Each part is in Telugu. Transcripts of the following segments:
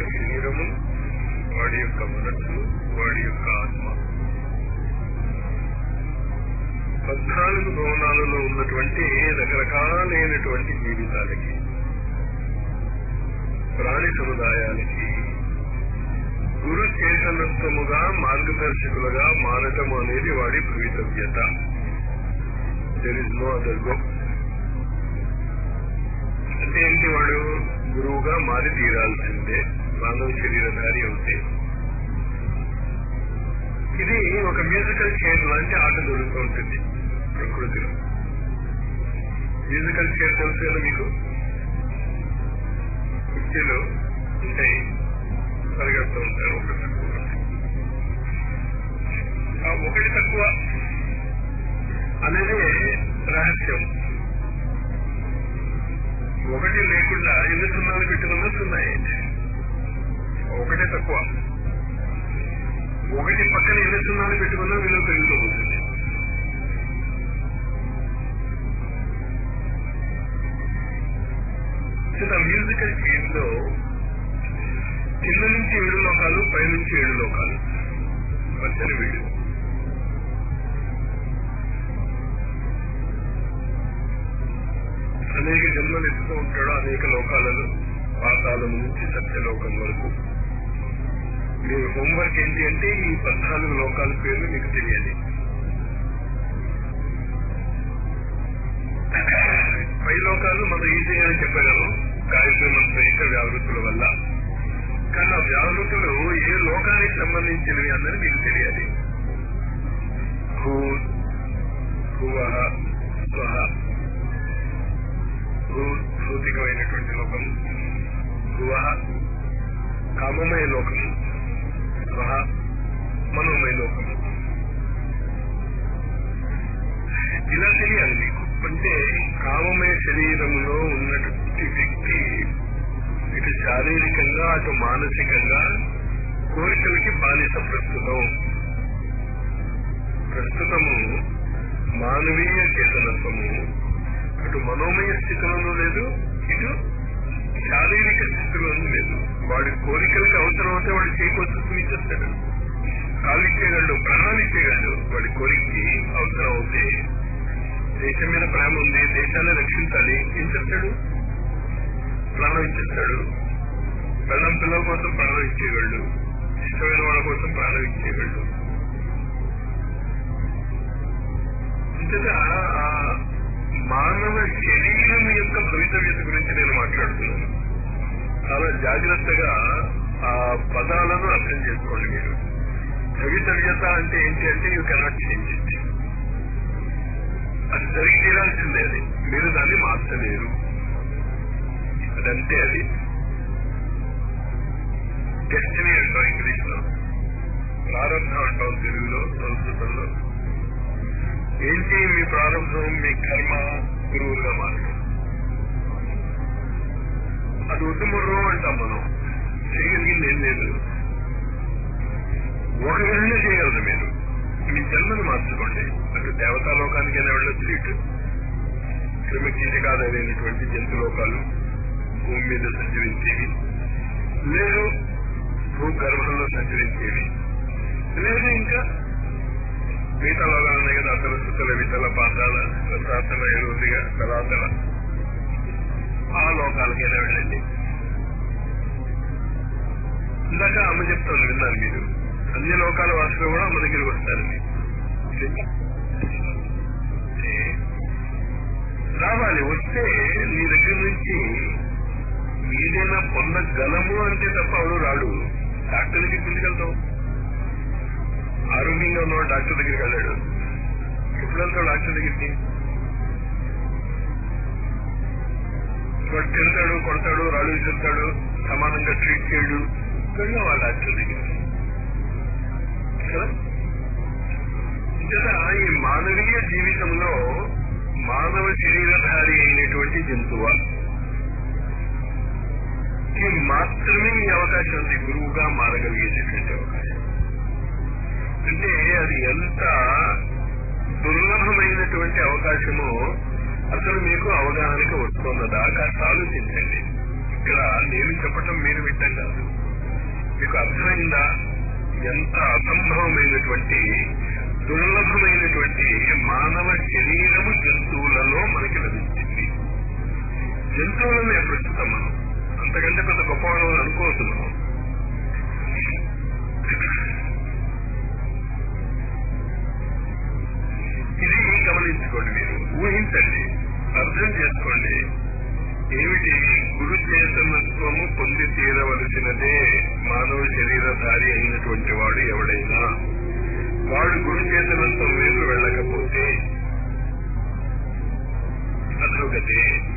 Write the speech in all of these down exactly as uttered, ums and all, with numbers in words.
శరీరము, వాడి యొక్క మనస్సు, వాడి యొక్క ఆత్మ, పద్నాలుగు భవనాలలో ఉన్నటువంటి రకరకాలైనటువంటి జీవితాలకి, ప్రాణి సముదాయాలకి గురు చేతనత్వముగా మార్గదర్శకులుగా మారటము అనేది వాడి భవితవ్యత. There is no other go. అంటే ఏంటి? వాడు గురువుగా మారి తీరాల్సిందే మానవ శరీరధారి అవుతే. ఇది ఒక మ్యూజికల్ చైర్ లాంటి ఆట జరుగుతూ ఉంటుంది ప్రకృతిలో. మ్యూజికల్ చైర్ తెలుసు కదా మీకు? కుర్చీలు ఉంటాయి, పరిగెడుతూ ఉంటారు. ఒకటి తక్కువ ఆ ఒకటి తక్కువ అనేది రహస్యం. ఒకటి లేకుండా ఎన్ని సున్నాలు పెట్టుకున్నా సున్నాయి. ఒకటే తక్కువ. ఒకటి పక్కన ఎన్ని సున్నాలు పెట్టుకున్నా విలువ పెరుగుతూ ఉంటుంది. మ్యూజికల్ చైర్ లో కింద నుంచి ఏడు లోకాలు, పై నుంచి ఏడు లోకాలు, మధ్యన వీడు. అనేక జన్మలు ఎత్తుతూ ఉంటాడు, అనేక లోకాలలో, పాతాళం నుంచి సత్యలోకం వరకు. మీరు హోంవర్క్ ఏంటి అంటే ఈ పద్నాలుగు లోకాల పేర్లు మీకు తెలియాలి. పై లోకాలు మనం ఈజీగా చెప్పగలం గాయత్రి మంత్ర యొక్క వ్యావృత్తుల వల్ల. కానీ ఆ వ్యావృత్తులు ఏ లోకానికి సంబంధించినవి అన్నది మీకు తెలియాలి. భూ, భువ, స్వహ, భూ భౌతికమైనటువంటి లోకం, భువ కామమయ లోకము, స్వహ మనోమయ లోకము. ఇలా తెలియాలి మీకు. అంటే కామమయ శరీరములో ఉన్నటువంటి వ్యక్తి ఇటు శారీరకంగా అటు మానసికంగా కోరికలకి బానిస. ప్రస్తుతం ప్రస్తుతము మానవీయ చేతనత్వము అటు మనోమయ స్థితిలోనూ లేదు, ఇటు శారీరక స్థితిలోనూ లేదు. వాడి కోరికలకి అవసరం అయితే వాడు చేయకొచ్చు ఇచ్చేస్తాడు, కాలు ఇచ్చేయగలడు, ప్రాణాలు ఇచ్చేయగలడు. వాడి కోరికకి అవసరం అవుతే, దేశం మీద ప్రేమ ఉంది, దేశాన్ని రక్షించాలి, ఏం చేస్తాడు? ప్రాణం ఇచ్చేస్తాడు. పెళ్ళం పిల్లల కోసం ప్రాణం ఇచ్చేయగలడు, ఇష్టమైన వాళ్ళ కోసం ప్రాణం ఇచ్చేయగలడు. ఇంతగా మానవ శరీరం యొక్క భవితవ్యత గురించి నేను మాట్లాడుతున్నాను. చాలా జాగ్రత్తగా ఆ పదాలను అర్థం చేసుకోండి మీరు. భవితవ్యత అంటే ఏంటి అంటే యూ కెనాట్ చేంజ్ ఇట్. అది జరిగి తీరాల్సిందే. అది మీరు దాన్ని మార్చలేరు. అదంతే. అది డెస్టినీ అంటాం ఇంగ్లీష్ లో, ప్రారంభం అంటాం తెలుగులో, సంస్కృతంలో. ఏంటి మీ ప్రారంభం? మీ కర్మ గురువులుగా మారడం. అది ఉత్తమర్వం అంటాం మనం. చేయగలిగింది ఏం లేదు. ఒక విధంగా చేయగలరు మీరు. మీ జన్మను మార్చుకోండి. అటు దేవతాలోకానికైనా వెళ్ళొచ్చు, ఇటు క్రిమి కీటకాలైనటువంటి జంతులోకాలు భూమి మీద సంచరించేవి, లేదు భూగర్భంలో సంచరించేవి, లేదు ఇంకా మిగతా లోకాలు ఉన్నాయి కదా, అసలు సుతల వితల పాతాల రసాతల ఎరువుగా తలాతల, ఆ లోకాలకైనా వెళ్ళండి. ఇందాక అమ్మ చెప్తాను, విన్నారు మీరు. అన్ని లోకాల వాసులు కూడా మన దగ్గరికి వస్తారండి. రావాలి. వస్తే నీ దగ్గర నుంచి ఏదైనా పొందగలము అంటే తప్ప అవడు రాడు. డాక్టర్ దగ్గరికి తీసుకెళ్తాం. ఆరోగ్యంగా ఉన్నవాడు డాక్టర్ దగ్గరికి వెళ్ళాడు. ఎప్పుడు వెళ్తావు డాక్టర్ దగ్గరికి? వాడు తింటాడు, కొడతాడు, రాళ్ళు విసురుతాడు, సమానంగా ట్రీట్ చేయడు. వెళ్ళాం ఆ డాక్టర్ దగ్గరికి కదా. ఇంకా ఈ మానవీయ జీవితంలో మానవ శరీరధారి అయినటువంటి జంతువు కి మాత్రమే ఈ అవకాశం ఉంది, గురువుగా మారగలిగేటటువంటి అవకాశం. అంటే అది ఎంత దుర్లభమైనటువంటి అవకాశమో అసలు మీకు అవగాహనకి వస్తున్నదా కాస్త ఆలోచించండి. ఇక్కడ నేను చెప్పటం మీరు వింటాం కాదు. అర్థమైందా? ఎంత అసంభవమైనటువంటి దుర్లభమైనటువంటి మానవ శరీరము జంతువులలో మనకి లభించింది. జంతువులనే ప్రస్తుతం మనం అంతకంటే పెద్ద గొప్పవాళ్ళని అనుకోవద్దు. మనం ఇది గమనించుకోండి, మీరు ఊహించండి, అర్థం చేసుకోండి. ఏమిటి? గురు చేతనత్వము పొంది తీరవలసినదే మానవ శరీరధారి అయినటువంటి వాడు ఎవడైనా. వాడు గురు చేతనత్వం వైపు వెళ్ళకపోతే అధోగతే.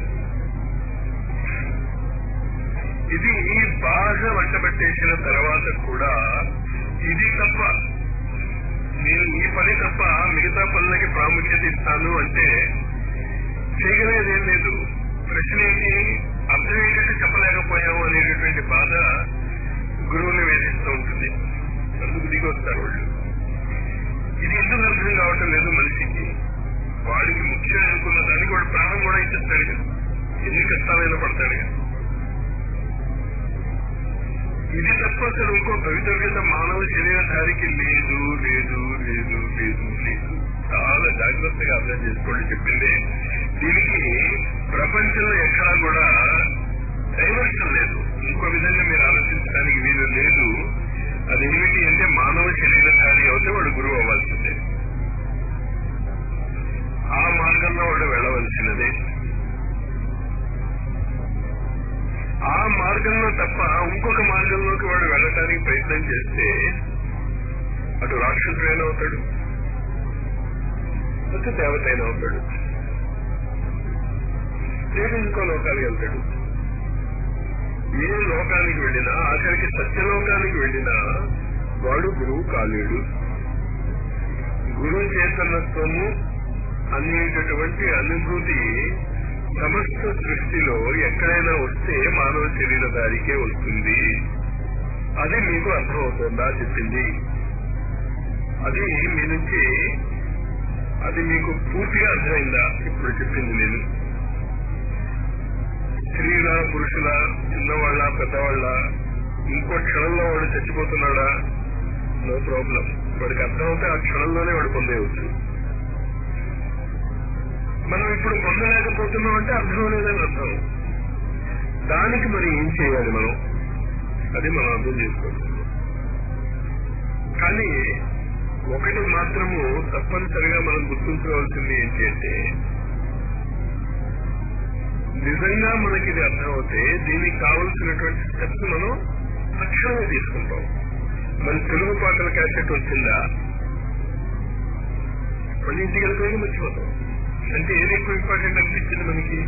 ఇది బాగా వంటబట్టేసిన తర్వాత కూడా ఇది తప్ప, నేను ఈ పని తప్ప మిగతా పనులకి ప్రాముఖ్యత ఇస్తాను అంటే చేయగలేదేం లేదు. ప్రశ్న ఏంటి? అర్థం ఏంటంటే చెప్పలేకపోయాము అనేటటువంటి బాధ గురువుని వేధిస్తూ ఉంటుంది. అందుకు దిగి వస్తారు వాళ్ళు. ఇది ఎందుకు అర్థం కావటం లేదు మనిషికి? వాడికి ముఖ్యం అనుకున్న దానికి వాడు ప్రాణం కూడా ఇచ్చేస్తాడు కదా, ఎన్ని కష్టాలైనా పడతాడు కదా. ఇది తప్ప అసలు ఇంకో భవితవ్యత మానవ శరీరధారికి లేదు లేదు లేదు లేదు లేదు. చాలా జాగ్రత్తగా అర్థం చేసుకోండి చెప్పింది. దీనికి ప్రపంచంలో ఎక్కడా కూడా డైవర్షన్ లేదు. ఇంకో విధంగా మీరు ఆలోచించడానికి వీలు లేదు. అదేమిటి అంటే మానవ శరీరధారి అవుతే వాడు గురువు అవ్వాల్సిందే, ఆ మార్గంలో వాడు వెళ్ళవలసినదే. ఆ మార్గంలో తప్ప ఇంకొక మార్గంలోకి వాడు వెళ్ళటానికి ప్రయత్నం చేస్తే అటు రాక్షసుడైనా అవుతాడు, అటు దేవతైనా అవుతాడు, లేదు ఇంకో లోకానికి వెళ్తాడు. ఏ లోకానికి వెళ్ళినా, ఆఖరికి సత్యలోకానికి వెళ్ళినా వాడు గురువు కాలేడు. గురు చేతనత్వము అనేటటువంటి అనుభూతి సమస్త సృష్టిలో ఎక్కడైనా వస్తే మానవ శరీరధారికే వస్తుంది. అది మీకు అర్థమవుతుందా చెప్పింది? అది మీ నుంచి అది మీకు పూర్తిగా అర్థమైందా ఇప్పుడు చెప్పింది? నేను స్త్రీల పురుషుల, చిన్నవాళ్ళ పెద్దవాళ్ళ, ఇంకో క్షణంలో వాడు చచ్చిపోతున్నాడా? No problem. వాడికి అర్థమవుతే ఆ క్షణంలోనే వాడు పొందేయవచ్చు. మనం ఇప్పుడు పొందలేకపోతున్నాం అంటే అర్థం లేదని అర్థం. దానికి మరి ఏం చేయాలి మనం? అది మనం అర్థం చేసుకోవచ్చు. కానీ ఒకటి మాత్రము తప్పనిసరిగా మనం గుర్తుంచుకోవాల్సింది ఏంటి అంటే, నిజంగా మనకి ఇది అర్థమవుతే దీనికి కావలసినటువంటి స్టెప్స్ మనం తక్షణమే తీసుకుంటాం. మన తెలుగు పాటల క్యాసెట్ వచ్చిందా, మళ్ళీ ఇంటికి వెళ్ళిపోయి మర్చిపోతాం. అంటే ఏది ఎక్కువ ఇంపార్టెంట్ అనిపించింది మనకి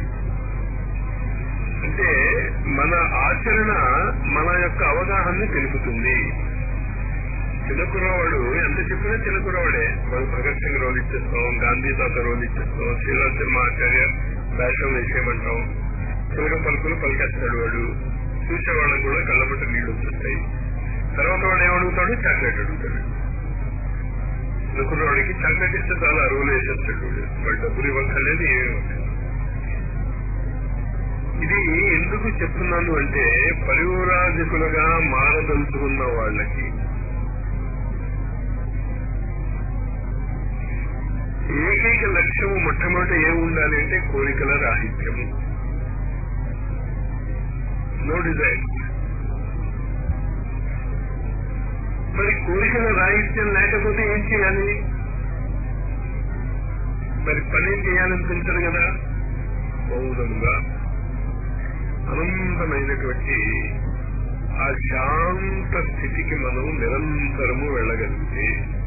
అంటే మన ఆచరణ మన యొక్క అవగాహనని తెలుపుతుంది. చిన్నకురవాడు ఎంత చెప్పినా చిన్నకురవాడే. మనం భగత్ సింగ్ రోల్ ఇచ్చేస్తాం, గాంధీ తాత రోల్ ఇచ్చేస్తాం, శ్రీరామ్ శర్మ ఆచార్య వేషం వేసేయమంటాం. చిలక పలుకులు పలికేస్తాడు వాడు. చూసేవాళ్ళకు కూడా కళ్ళబట్ట నీళ్లు వచ్చేస్తాయి. తర్వాత వాడు ఏమడుగుతాడు? చాక్లెట్ అడుగుతాడు. చిన్నకురవాడికి చాక్లెట్ ఇస్తే చాలా రోల్ వేసేస్తాడు. వాడు డబ్బులు ఇవ్వక్కర్లేదు, ఏమి ఇవ్వక్కర్లేదు. ఇది ఎందుకు చెప్తున్నాను అంటే, పరివ్రాజకులుగా మారదలుచుకున్న వాళ్ళకి ఏకైక లక్ష్యము మొట్టమొదట ఏమి ఉండాలి అంటే కోరికల రాహిత్యము, నో డిజైర్. మరి కోరికల రాహిత్యం లేకపోతే ఏం చేయాలి? మరి పని చేయాలనిపించదు కదా. మౌనంగా అనంతమైనటువంటి ఆ శాంత స్థితికి మనం నిరంతరము వెళ్ళగలిగితే,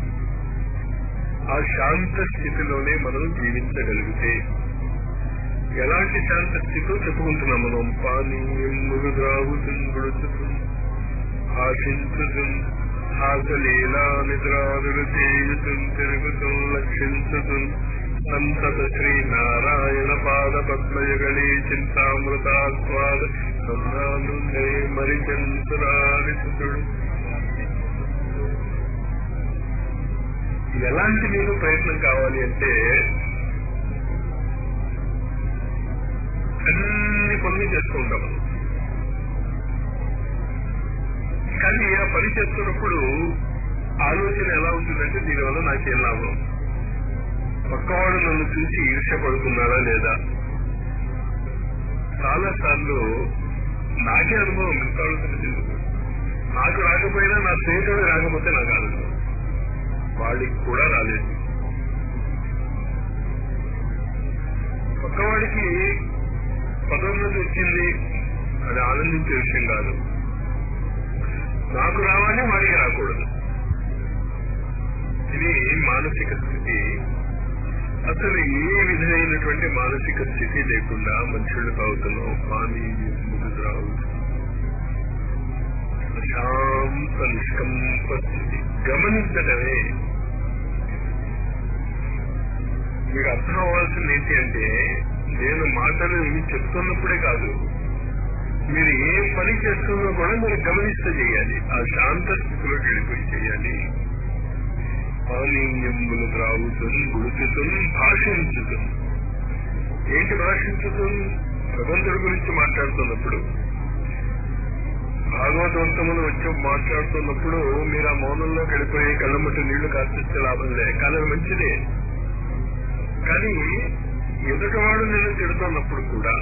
ఆ శాంత స్థితిలోనే మనం జీవించగలిగితే, ఎలాంటి శాంత స్థితితో చెప్పుకుంటున్నాం మనం? పానీయం మృదురావుతుంది, ఆశించుతుంది, హాసలీలా నిద్రాదులు చేయుతుంది, తిరుగుతుంది, లక్షించుతుంది, సంతత శ్రీనారాయణ పాద పద్మయుగళీ చింతామృతాస్వాద సంధానుందే మరిచంతురారిసుడు. ఎలాంటి మీకు ప్రయత్నం కావాలి అంటే, అన్ని పనులు చేసుకుంటాం. కానీ ఆ పని చేస్తున్నప్పుడు ఆలోచన ఎలా ఉంటుందంటే దీనివల్ల నాకేం లాభం, పక్కవాడు నన్ను చూసి ఈర్ష్యపడుతున్నాడా లేదా. చాలా సార్లు నాకే అనుభవం, మిగతా తెలియదు. నాకు రాకపోయినా నా స్నేహితుడు రాకపోతే నాకు ఆనందం, వాళ్ళకి కూడా రాలేదు. పక్కవాడికి పదోన్నతి వచ్చింది, అది ఆనందించే విషయం కాదు. నాకు రావాలి, వాడికి రాకూడదు. ఇది మానసిక స్థితి. అసలు ఏ విధమైనటువంటి మానసిక స్థితి లేకుండా మనుషులు తాగుతున్నాం. పానీ ముద్రావు ప్రశాంత నిష్కంప స్థితి గమనించడమే. మీకు అర్థం అవ్వాల్సింది ఏంటి అంటే, నేను మాటలు ఇవి చెప్తున్నప్పుడే కాదు, మీరు ఏ పని చేస్తున్నా కూడా మీరు గమనిస్తూ చేయాలి. ఆ శాంత స్థితిలోకి వెళ్ళిపోయి చేయాలి. పానీయములు త్రాగుతుంది, గుడుతుంది, భాషించుతుంది. ఏంటి భాషించుతుంది? భగవంతుడి గురించి మాట్లాడుతున్నప్పుడు, భాగవతవంతములు వచ్చి మాట్లాడుతున్నప్పుడు మీరు ఆ మౌనంలోకి వెళ్ళిపోయి కళ్ళమట్టి నీళ్లు కార్చిస్తే లాభం లే. కానీ అది మంచిదే. కానీ ఎదుటివాడు నేను తిడుతున్నప్పుడు కూడా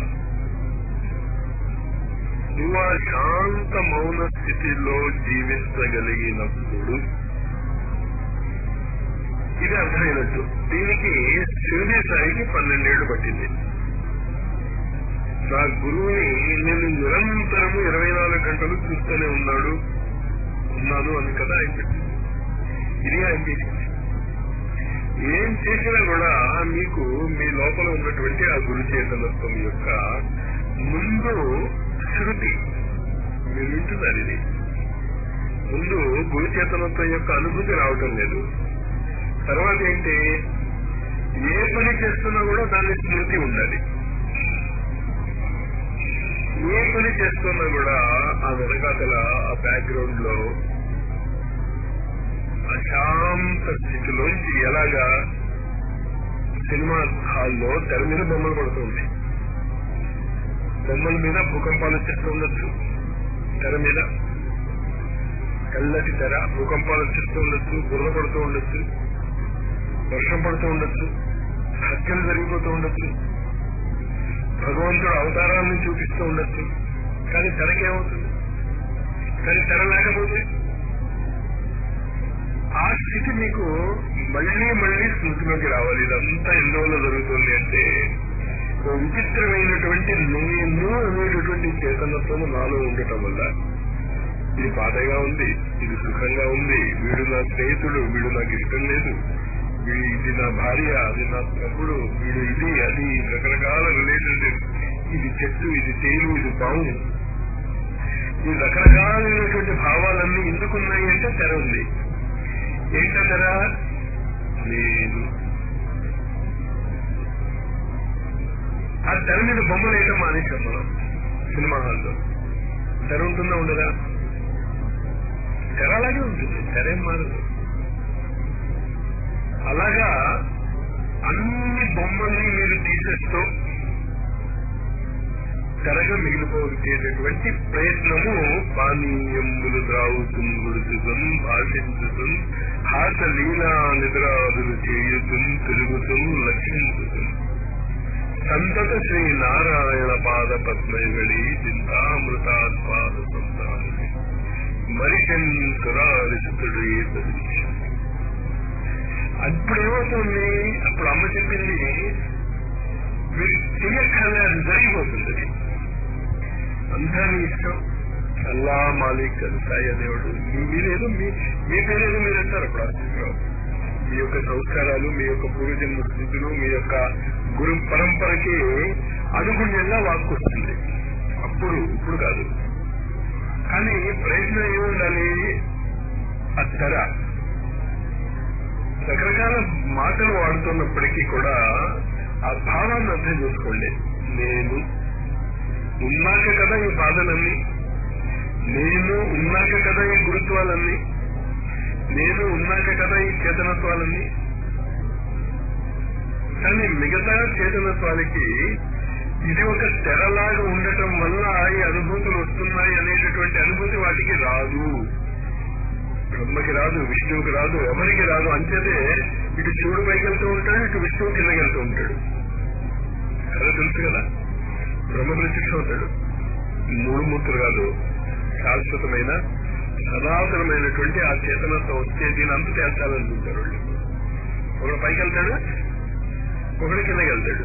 నువ్వు ఆ శాంత మౌన స్థితిలో జీవించగలిగినప్పుడు ఇది అర్థమైనట్టు. దీనికి శివుడి సాయికి పన్నెండేళ్లు పట్టింది. నా గురువుని నేను నిరంతరము ఇరవై నాలుగు గంటలు చూస్తూనే ఉన్నాడు ఉన్నాను అని కదా ఆయన పెట్టింది. ఇది ఆయన చేసింది. ఏం చేసినా కూడా మీకు మీ లోపల ఉన్నటువంటి ఆ గురు చేతనత్వం యొక్క ముందు శృతి మీరు వింటున్నారు. ఇది ముందు గురు చేతనత్వం యొక్క అనుభూతి రావటం లేదు. తర్వాత ఏంటి, ఏ పని చేస్తున్నా కూడా దాని స్మృతి ఉండాలి. ఏ పని చేస్తున్నా కూడా ఆ వెనకాతల ఆ బ్యాక్గ్రౌండ్ లో అశాంత స్థితిలోంచి, ఎలాగా సినిమా హాల్లో తెర మీద బొమ్మలు పడుతుంది, బొమ్మల మీద భూకంపాలు వచ్చేస్తూ ఉండొచ్చు, తెర మీద తెల్లటి తెర భూకంపాలు వచ్చేస్తూ ఉండొచ్చు, బుర్ర పడుతూ ఉండొచ్చు, వర్షం పడుతూ ఉండొచ్చు, హత్యలు జరిగిపోతూ ఉండొచ్చు, భగవంతుడు అవతారాలను చూపిస్తూ ఉండొచ్చు. కానీ తెరకేమవుతుంది? కానీ తెర లేకపోతే ఆ స్థితి మీకు మళ్లీ మళ్లీ స్మృతిలోకి రావాలి. ఇదంతా ఎందువల్ల జరుగుతుంది అంటే, ఒక విచిత్రమైనటువంటి నేను అనేటటువంటి చేతనత్వం నాలో ఉండటం వల్ల. ఇది బాధగా ఉంది, ఇది సుఖంగా ఉంది, వీడు నా స్నేహితుడు, వీడు నాకు ఇష్టం లేదు, వీడు ఇది నా భార్య, అది నా తమ్ముడు, వీడు ఇది అది, రకరకాల రిలేషన్షిప్, ఇది చెట్టు, ఇది తేలు, ఇది పాము, ఈ రకరకాలైనటువంటి భావాలన్నీ ఎందుకున్నాయి అంటే తెర ఉంది. ఏంటో తెర? నేను. ఆ తెర మీద బొమ్మలు వేయటం మానేశాం మనం. సినిమా హాల్లో తెర ఉంటుందా ఉండదా? తెర అలాగే ఉంటుంది, తెరేం మారదు. అలాగా అన్ని బొమ్మల్ని మీరు తీసేస్తూ తెరగా మిగిలిపోయేటటువంటి ప్రయత్నము పానీయములు త్రాగుతుంది, గుడుతుంది, భాషించుతుంది, హాస లీలా నిద్రాదులు చేయుతుంది, తిరుగుతుంది, లక్షించుతుంది. సంతత శ్రీ నారాయణ పాద పద్మయుగళి చింతామృతాస్వాద సంతాని మరిషన్ సురారిసుతుడు ఏ ప్రదేశం. అప్పుడు ఏమవుతుంది? అప్పుడు అమ్మ చెప్పింది, మీరు చెయ్యక్కర్లే, అది జరిగిపోతుంది. అది అంతా మీ ఇష్టం. అల్లా మాలిక్ సాయ దేవుడు, మీ మీరేదో మీ మీ పేరేదో మీరు అంటారు. అప్పుడు ఆ మీ యొక్క సంస్కారాలు, మీ యొక్క పూర్వజన్మ స్థితులు, మీ యొక్క గురు పరంపరకి అనుగుణ్యంగా వాక్కు వస్తుంది. అప్పుడు ఇప్పుడు కాదు. కానీ ప్రయత్నం ఏముండాలి? ఆ తెర రకరకాల మాటలు వాడుతున్నప్పటికీ కూడా ఆ భావాన్ని అర్థం చేసుకోండి. నేను ఉన్నాక కదా ఈ బాధలన్నీ, నేను ఉన్నాక కదా ఈ గురుత్వాలన్నీ, నేను ఉన్నాక కదా ఈ చేతనత్వాలన్నీ. కానీ మిగతా చేతనత్వాలకి ఇది ఒక తెరలాగా ఉండటం వల్ల ఈ అనుభూతులు వస్తున్నాయి అనేటటువంటి అనుభూతి వాటికి రాదు. బ్రహ్మకి రాదు, విష్ణువుకి రాదు, ఎవరికి రాదు. అంచేతే ఇటు శివుడు పైకి వెళ్తూ ఉంటాడు, ఇటు విష్ణువు కిందకి వెళ్తూ ఉంటాడు. అదే తెలుసు కదా, బ్రహ్మ ప్రత్యక్షం అవుతాడు. మూడు మూర్తులు కాదు, శాశ్వతమైన సనాతనమైనటువంటి ఆ చేతనతో వస్తే దీని అంత తేల్చాలనుకుంటారు వాళ్ళు. ఒకడు పైకి వెళ్తాడు, ఒకడు కిందకి వెళ్తాడు.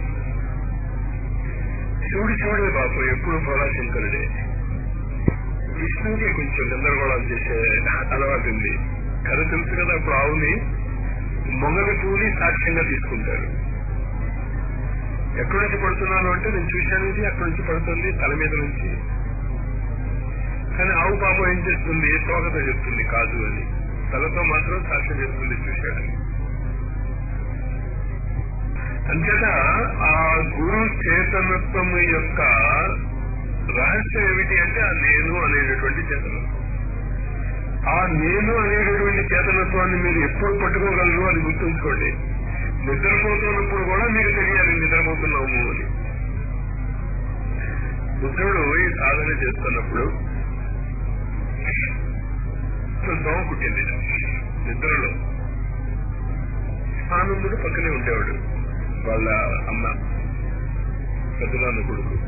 శివుడు శివుడే పాపం ఎప్పుడు భోళాశంకరుడే. విష్ణువుకి కొంచెం గందరగోళం చేసే అలవాటు ఉంది. కథ తెలుసు కదా, అప్పుడు ఆవుని మొగలి పువ్వుని సాక్ష్యంగా తీసుకుంటారు. ఎక్కడి నుంచి పడుతున్నాను అంటే నేను చూశాను, ఇది అక్కడి నుంచి పడుతుంది తల మీద నుంచి. కానీ ఆవు పాపం ఏం చేస్తుంది, తోకతో చెప్తుంది కాదు అని, తలతో మాత్రం సాక్ష్యం చేస్తుంది చూశాడని. అంచేత ఆ గురు చేతనత్వం యొక్క రహస్యం ఏమిటి అంటే ఆ నేను అనేటటువంటి చేతనత్వం. ఆ నేను అనేటటువంటి చేతనత్వాన్ని మీరు ఎప్పుడు పట్టుకోగలరు అని గుర్తుంచుకోండి. నిద్రపోతున్నప్పుడు కూడా మీకు తెలియాలి నిద్రపోతున్నాము అని. బుద్ధుడు ఈ సాధన చేస్తున్నప్పుడు దోమ కుట్టింది నిద్రలో. ఆనందుడు పక్కనే ఉండేవాడు, వాళ్ళ అమ్మ పెద్దనాన్న కొడుకు.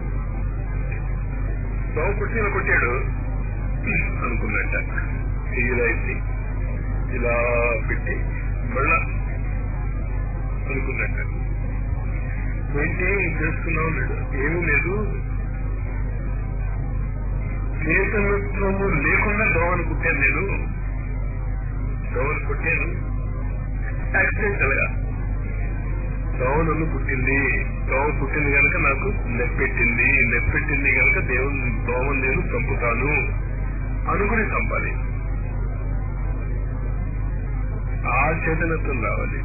దోమ కుట్టి ఇలా కొట్టాడు అనుకున్నట్ట. ఇలా ఎత్తి ఇలా పెట్టి మళ్ళా అనుకున్నట్ట. ఏంటి చేస్తున్నావు అన్నాడు. ఏమీ లేదు, చేతనత్వము లేకుండా దోమను కుట్టాను నేను. దోమను కుట్టాను యాక్సిడెంటల్ గా. దోమ నన్ను పుట్టింది, దోమ పుట్టింది కనుక నాకు నెప్పెట్టింది, నెప్పెట్టింది కనుక దేవుని దోమను నేను చంపుతాను అనుకుని చంపాలి. ఆ చేతనత్వం రావాలి.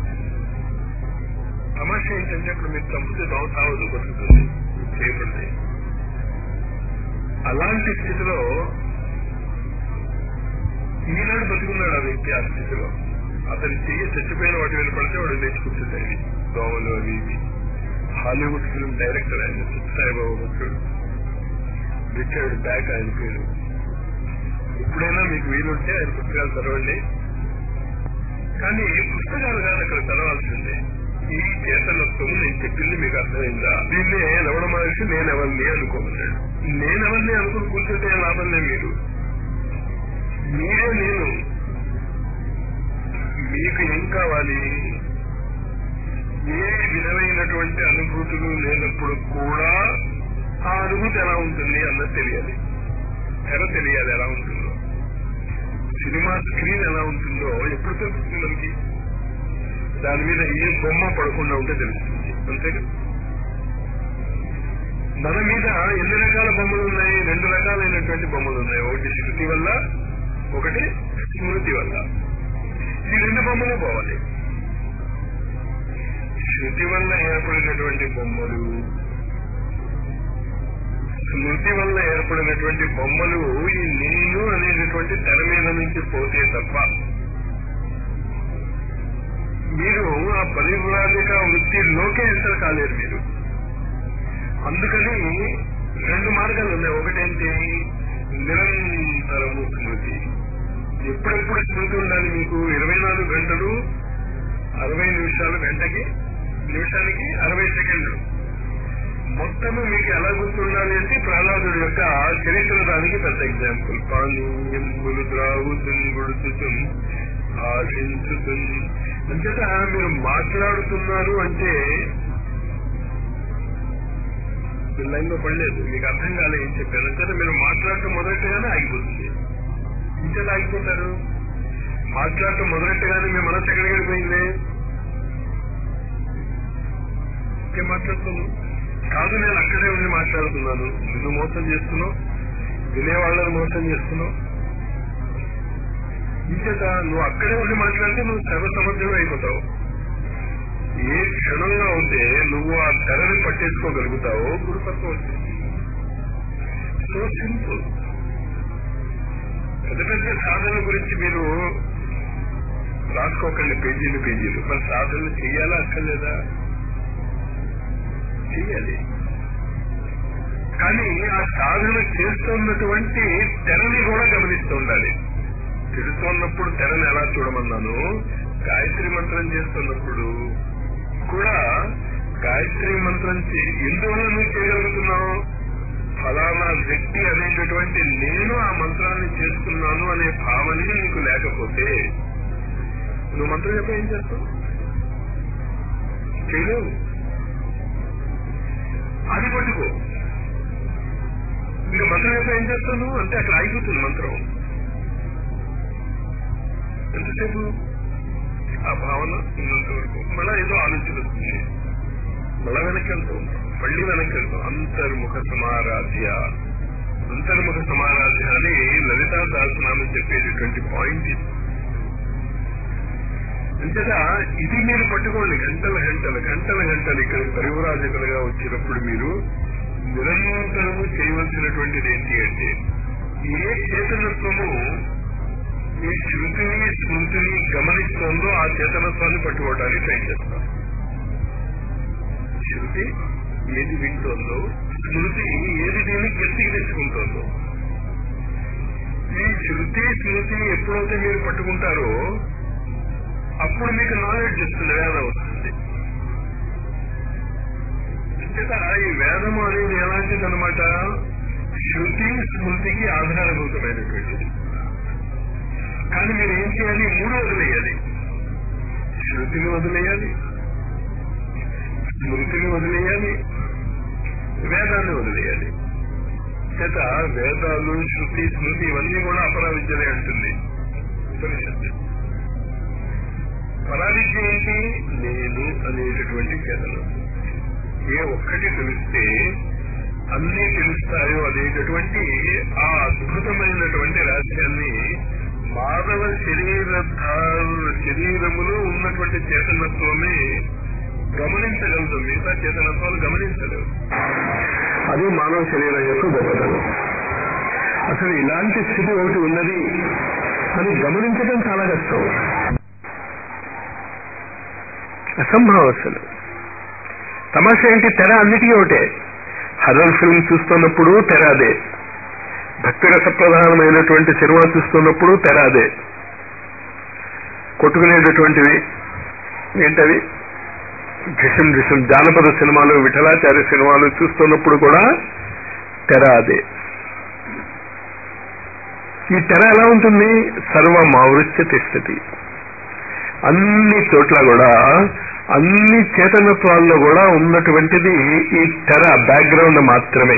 సమస్య ఏంటంటే అక్కడ మీరు చంపితే దోమ తావదు, బతుకుతుంది, చేయబడింది. అలాంటి స్థితిలో ఈనాడు బతుకున్నాడు ఆ వ్యక్తి. ఆ స్థితిలో అతని చెయ్యి చచ్చిపోయిన వాటి మీద పడితే వాడు నేర్చుకుంటుంది దోమలు అవి ఇవి. హాలీవుడ్ ఫిల్మ్ డైరెక్టర్ ఆయన సాయిబాబా భక్తుడు, రిచర్డ్ బ్యాక్ ఆయన పేరు. ఎప్పుడైనా మీకు వీలుంటే ఆయన పుస్తకాలు చదవండి. కానీ పుస్తకాలు కాదు అక్కడ చదవాల్సిందే. ఈ చేతనత్వము నేను చెప్పింది మీకు అర్థమైందా? దీన్నే రమణ మహర్షి నేనెవరిని అనుకోమన్నాడు. నేనెవరిని అనుకుని కూర్చుంటే లాభం లేదు. మీరు మీరే నేను. మీకు ఏం కావాలి? ఏ విధమైనటువంటి అనుభూతులు లేనప్పుడు కూడా ఆ అనుభూతి ఎలా ఉంటుంది అన్నది తెలియాలి. తెర తెలియాలి ఎలా ఉంటుందో. సినిమా స్క్రీన్ ఎలా ఉంటుందో ఎప్పుడు తెలుస్తుంది మనకి? దాని మీద ఏ బొమ్మ పడకుండా ఉంటే తెలుస్తుంది, అంతేగా? మన మీద ఎన్ని రకాల బొమ్మలు ఉన్నాయి? రెండు రకాలైనటువంటి బొమ్మలు ఉన్నాయి. ఒకటి శృతి వల్ల, ఒకటి స్మృతి వల్ల. ఈ రెండు బొమ్మలు పోవాలి. శృతి వల్ల ఏర్పడినటువంటి బొమ్మలు, స్మృతి వల్ల ఏర్పడినటువంటి బొమ్మలు ఈ నేను అనేటటువంటి తెర మీద నుంచి పోతే తప్ప మీరు ఆ పరివ్రాజక వృత్తిలోకే ఎంటర్ కాలేరు మీరు. అందుకని రెండు మార్గాలు ఉన్నాయి. ఒకటేంటి? నిరంతరము స్మృతి. ఎప్పుడెప్పుడు స్మృతి ఉండాలి మీకు? ఇరవై నాలుగు గంటలు అరవై నిమిషాలు, గంటకి నిమిషానికి అరవై సెకండ్లు మొత్తము మీకు ఎలా గుర్తుండాలి అంటే ప్రహ్లాదుడి యొక్క చరిత్ర దానికి పెద్ద ఎగ్జాంపుల్. పానీయంబులు ద్రావుతున్ గుడుతున్ ఆశించుతున్. అంచేత మీరు మాట్లాడుతున్నారు అంటే లైన్లో పడలేదు, మీకు అర్థం కాలే ఏం చెప్పారు. అంచేత మీరు మాట్లాడటం మొదలెట్టగానే ఆగిపోతుంది. ఇంచేత ఆగిపోతారు. మాట్లాడటం మొదలెట్టగానే మీ మనసు ఎక్కడికి వెళ్ళిపోయింది? ఇంకేం మాట్లాడుతున్నాను కాదు, నేను అక్కడే ఉండి మాట్లాడుతున్నాను. నిన్ను మోసం చేస్తున్నావు, వినేవాళ్ళని మోసం చేస్తున్నావు. ఇంచేత నువ్వు అక్కడే ఉండి మాట్లాడితే నువ్వు సర్వసమర్థుడు అయిపోతావు. ఏ క్షణంలో ఉంటే నువ్వు ఆ తెరని పట్టేసుకోగలుగుతావో గురుతత్వం వచ్చింది. So simple. పెద్ద పెద్ద సాధనల గురించి మీరు రాసుకోకండి పేజీలు పేజీలు. మరి సాధనలు చెయ్యాలా అక్కర్లేదా? చెయ్యాలి. కానీ ఆ సాధన చేస్తున్నటువంటి తెరని కూడా గమనిస్తూ ఉండాలి. తెలుసున్నప్పుడు తెరను ఎలా చూడమన్నాను, గాయత్రి మంత్రం చేస్తున్నప్పుడు కూడా గాయత్రి మంత్రం ఎందువల్ల నువ్వు చేయగలుగుతున్నావు? ఫలానా వ్యక్తి అనేటటువంటి నేను ఆ మంత్రాన్ని చేస్తున్నాను అనే భావనే నీకు లేకపోతే నువ్వు మంత్రం చెప్ప ఏం చేస్తావు? చేయలేవు. అది పట్టుకో. ఇంకా మంత్రం చెప్ప ఏం చేస్తాను అంటే అక్కడ ఆగిపోతుంది మంత్రం. ఎంతసేపు ఆ భావన ఉన్నంత వరకు మళ్ళా ఏదో ఆలోచన వస్తుంది, మళ్ళా వెనక్కి వెళ్తూ ఉంటాం, మళ్ళీ వెనక్కి వెళ్తాం. అంతర్ముఖ సమారాధ్య, అంతర్ముఖ సమారాధ్య అని లలితా సహస్రనామం చెప్పేటటువంటి పాయింట్ ఇది. అంతేగా ఇది మీరు పట్టుకోండి. గంటల గంటల గంటల గంటలు ఇక్కడ పరివరాజకులుగా వచ్చినప్పుడు మీరు నిరంతరము చేయవలసినటువంటిది ఏంటి అంటే, ఏ చేతనత్వము ఈ శృతిని స్మృతిని గమనిస్తుందో ఆ చేతనత్వాన్ని పట్టుకోవడానికి ట్రై చేస్తాం. శృతి ఏది వింటోందో, స్మృతి ఏది దీన్ని గట్టికి తెచ్చుకుంటుందో, ఈ శృతి స్మృతి ఎప్పుడైతే మీరు పట్టుకుంటారో అప్పుడు మీకు నాలెడ్జ్ వస్తుంది, వేదం వస్తుంది. అంతేత ఈ వేదము అనేది ఎలాంటిది అనమాట, శృతి స్మృతికి ఆధారభూతమైనటువంటిది. కానీ మీరు ఏం చేయాలి? మూడు వదిలేయాలి. శృతిని వదిలేయాలి, స్మృతిని వదిలేయాలి, వేదాన్ని వదిలేయాలి. చేత వేదాలు శృతి స్మృతి ఇవన్నీ కూడా అపరావిద్యలే అంటుంది ఉపనిషత్తు. పరావిద్య ఏంటి? నేను అనేటటువంటి చేతనం. ఏ ఒక్కటి తెలిస్తే అన్నీ తెలుస్తాయో అనేటటువంటి ఆ అద్భుతమైనటువంటి రహస్యాన్ని మానవ శరీర శరీరములో ఉన్నటువంటి చేతనత్వమే గమనించగలదు. మిగతా చేతనత్వాలు గమనించలేవు. అది మానవ శరీరం యొక్క గొప్పతనం. అసలు ఇలాంటి స్థితి ఒకటి ఉన్నది అని గమనించడం చాలా కష్టం, అసంభవం. అసలు తమాషా ఏంటి? తెర అన్నిటికీ ఒకటే. హర్రర్ ఫిల్మ్ చూస్తున్నప్పుడు తెర అదే, భక్తి రసప్రధానమైనటువంటి సినిమా చూస్తున్నప్పుడు తెర అదే, కొట్టుకునేటటువంటివి ఏంటవి ఘిషం ఘిషం జానపద సినిమాలు విఠలాచార్య సినిమాలు చూస్తున్నప్పుడు కూడా తెర అదే. ఈ తెర ఎలా ఉంటుంది? సర్వమావృత్య తిష్టతి. అన్ని చోట్ల కూడా అన్ని చేతనత్వాల్లో కూడా ఉన్నటువంటిది ఈ తెర, బ్యాక్గ్రౌండ్ మాత్రమే.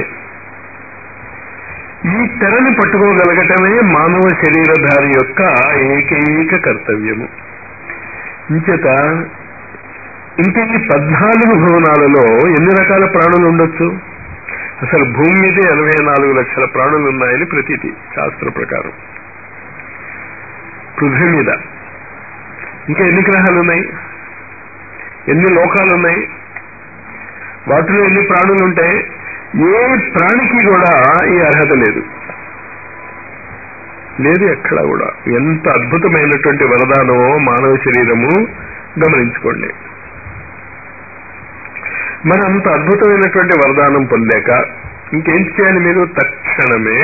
ఈ తెరని పట్టుకోగలగటమే మానవ శరీరధారి యొక్క ఏకైక కర్తవ్యము. ఇంచేత ఇంకా ఈ పద్నాలుగు భువనాలలో ఎన్ని రకాల ప్రాణులు ఉండొచ్చు? అసలు భూమి మీదే ఎనభై నాలుగు లక్షల ప్రాణులు ఉన్నాయని ప్రతీతి శాస్త్ర ప్రకారం. పృథ్వీ మీద ఇంకా ఎన్ని గ్రహాలు ఉన్నాయి, ఎన్ని లోకాలు ఉన్నాయి, వాటిలో ఎన్ని ప్రాణులు ఉంటాయి? ఏ ప్రాణికి కూడా ఈ అర్హత లేదు, లేదు ఎక్కడా కూడా. ఎంత అద్భుతమైనటువంటి వరదానమో మానవ శరీరము గమనించుకోండి. మరి అంత అద్భుతమైనటువంటి వరదానం పొందాక ఇంకేం చేయాలి మీరు? తక్షణమే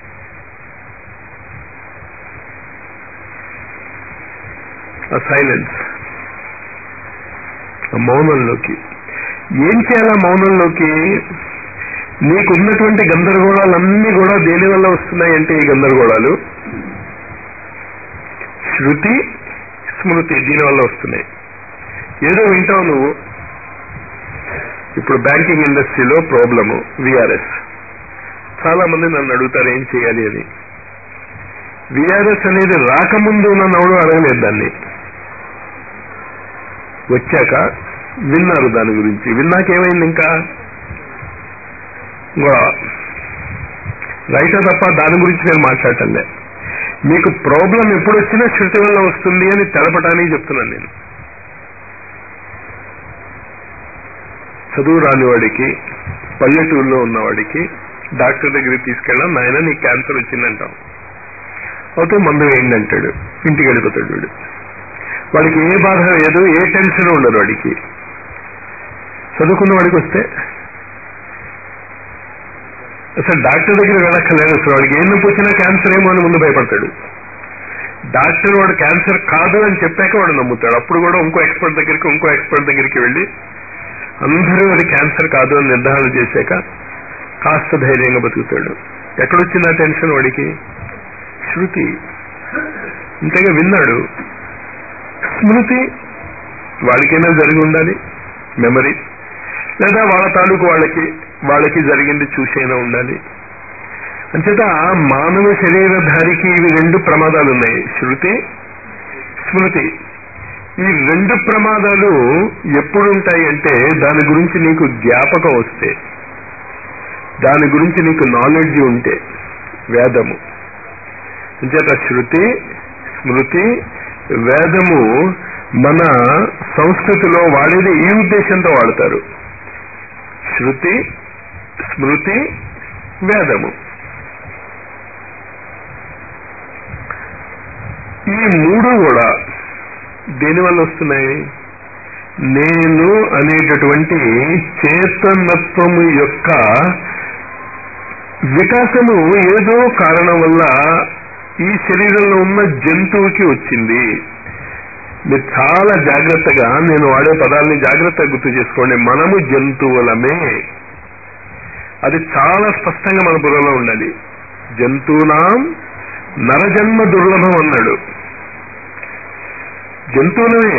ఆ సైలెన్స్, ఆ మౌనంలోకి. ఏం చేయాలి ఆ మౌనంలోకి? నీకున్నటువంటి గందరగోళాలన్నీ కూడా దేని వల్ల వస్తున్నాయంటే, ఈ గందరగోళాలు శృతి స్మృతి దీనివల్ల వస్తున్నాయి. ఏదో వింటావు నువ్వు. ఇప్పుడు బ్యాంకింగ్ ఇండస్ట్రీలో ప్రాబ్లము విఆర్ఎస్. చాలా మంది నన్ను అడుగుతారు ఏం చేయాలి అని. విఆర్ఎస్ అనేది రాకముందు నన్ను అడగలేదు, దాన్ని వచ్చాక విన్నారు దాని గురించి. విన్నాకేమైంది? ఇంకా రైటా తప్ప దాని గురించి నేను మాట్లాడటంలే. మీకు ప్రాబ్లం ఎప్పుడు వచ్చినా శృతి వల్ల వస్తుంది అని తెలపటానికి చెప్తున్నాను నేను. చదువు రాని వాడికి, పల్లెటూరులో ఉన్నవాడికి డాక్టర్ దగ్గరికి తీసుకెళ్ళాం, నాయన నీకు క్యాన్సర్ వచ్చిందంటాం. అయితే మందు వేయండి అంటాడు, ఇంటికి వెళ్ళిపోతాడు వీడు. వాడికి ఏ బాధ లేదు, ఏ టెన్షన్ ఉండదు వాడికి. చదువుకున్న వాడికి వస్తే అసలు డాక్టర్ దగ్గర వెళ్ళక్కర్లేదు. అసలు వాడికి ఏం నొప్పి వచ్చినా క్యాన్సర్ ఏమో అని ముందు భయపడతాడు. డాక్టర్ వాడు క్యాన్సర్ కాదు అని చెప్పాక వాడు నమ్ముతాడు. అప్పుడు కూడా ఇంకో ఎక్స్పర్ట్ దగ్గరికి ఇంకో ఎక్స్పర్ట్ దగ్గరికి వెళ్ళి అందరూ అది క్యాన్సర్ కాదు అని నిర్ధారణ చేశాక కాస్త ధైర్యంగా బతుకుతాడు. ఎక్కడొచ్చింది ఆ టెన్షన్ వాడికి? శృతి. ఇంతగా విన్నాడు. స్మృతి వాడికైనా జరిగి ఉండాలి, మెమరీ, లేదా వాళ్ళ తాలూకు వాళ్ళకి వాళ్ళకి జరిగింది చూసైనా ఉండాలి. అంచేత మానవ శరీరధారికి ఇవి రెండు ప్రమాదాలు ఉన్నాయి, శృతి, స్మృతి. ఈ రెండు ప్రమాదాలు ఎప్పుడు ఉంటాయి అంటే దాని గురించి నీకు జ్ఞాపకం వస్తే, దాని గురించి నీకు నాలెడ్జ్ ఉంటే. వేదము అంచేత శృతి, స్మృతి, వేదము మన సంస్కృతిలో వాడేది ఈ ఉద్దేశంతో వాడతారు. శృతి, స్మృతి, వేదము. ఈ మూడు కూడా దేనివల్ల వస్తున్నాయి? నేను అనేటటువంటి చేతనత్వము యొక్క వికాసము ఏదో కారణం వల్ల ఈ శరీరంలో ఉన్న జంతువుకి వచ్చింది. మీరు చాలా జాగ్రత్తగా, నేను వాడే పదాలని జాగ్రత్తగా గుర్తు చేసుకోండి. మనము జంతువులమే, అది చాలా స్పష్టంగా మన బుర్రలో ఉండాలి. జంతువునాం నరజన్మ దుర్లభం అన్నాడు. జంతువులమే.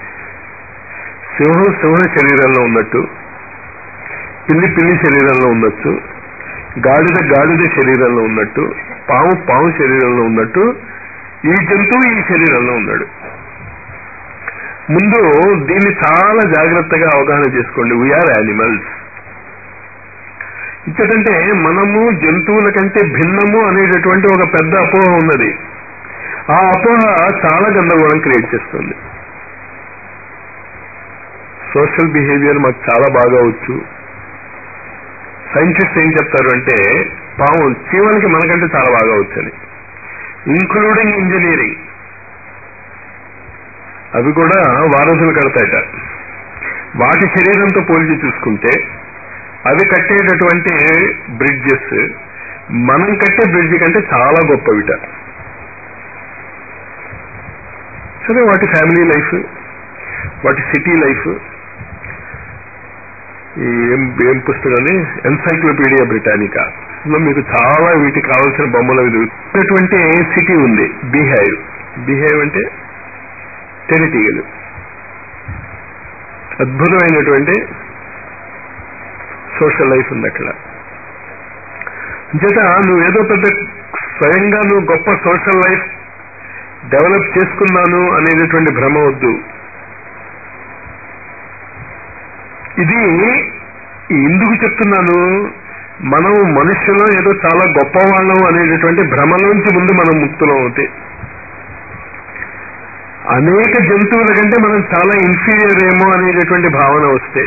సింహం సింహ శరీరంలో ఉన్నట్టు, పిల్లి పిల్లి శరీరంలో ఉండొచ్చు, గాడిద గాడిద శరీరంలో ఉన్నట్టు, పాము పాము శరీరంలో ఉన్నట్టు ఈ జంతువు ఈ శరీరంలో ఉన్నాడు. ముందు దీన్ని చాలా జాగ్రత్తగా అవగాహన చేసుకోండి. We are animals. ఇంకేంటంటే మనము జంతువుల కంటే భిన్నము అనేటటువంటి ఒక పెద్ద అపోహ ఉన్నది. ఆ అపోహ చాలా గందరగోళం క్రియేట్ చేస్తుంది. సోషల్ బిహేవియర్ మాకు చాలా బాగా వచ్చు. సైంటిస్ట్ ఏం చెప్తారు అంటే పాము చీమలకి మనకంటే చాలా బాగా వచ్చని, ఇంక్లూడింగ్ ఇంజనీరింగ్. అవి కూడా వారసులు కడతాయట. వాటి శరీరంతో పోల్చి చూసుకుంటే అవి కట్టేటటువంటి బ్రిడ్జెస్ మనం కట్టే బ్రిడ్జి కంటే చాలా గొప్పవిట. సరే, వాటి ఫ్యామిలీ లైఫ్, వాటి సిటీ లైఫ్, ఏం ఏం పుస్తకాన్ని ఎన్సైక్లోపీడియా బ్రిటానికా లో మీకు చాలా వీటికి కావాల్సిన బొమ్మలు ఎదుగుతున్నటువంటి సిటీ ఉంది. బీహైవ్. బీహైవ్ అంటే తేనెటీగలు. అద్భుతమైనటువంటి సోషల్ లైఫ్ ఉంది అక్కడ. అంచేత నువ్వేదో పెద్ద స్వయంగా నువ్వు గొప్ప సోషల్ లైఫ్ డెవలప్ చేసుకున్నాను అనేటటువంటి భ్రమ వద్దు. ఇది ఎందుకు చెప్తున్నాను? మనం మనుష్యులో ఏదో చాలా గొప్పవాళ్ళం అనేటటువంటి భ్రమలోంచి ముందు మనం ముక్తులం అవుతాయి. అనేక జంతువుల కంటే మనం చాలా ఇన్ఫీరియర్ ఏమో అనేటటువంటి భావన వస్తే,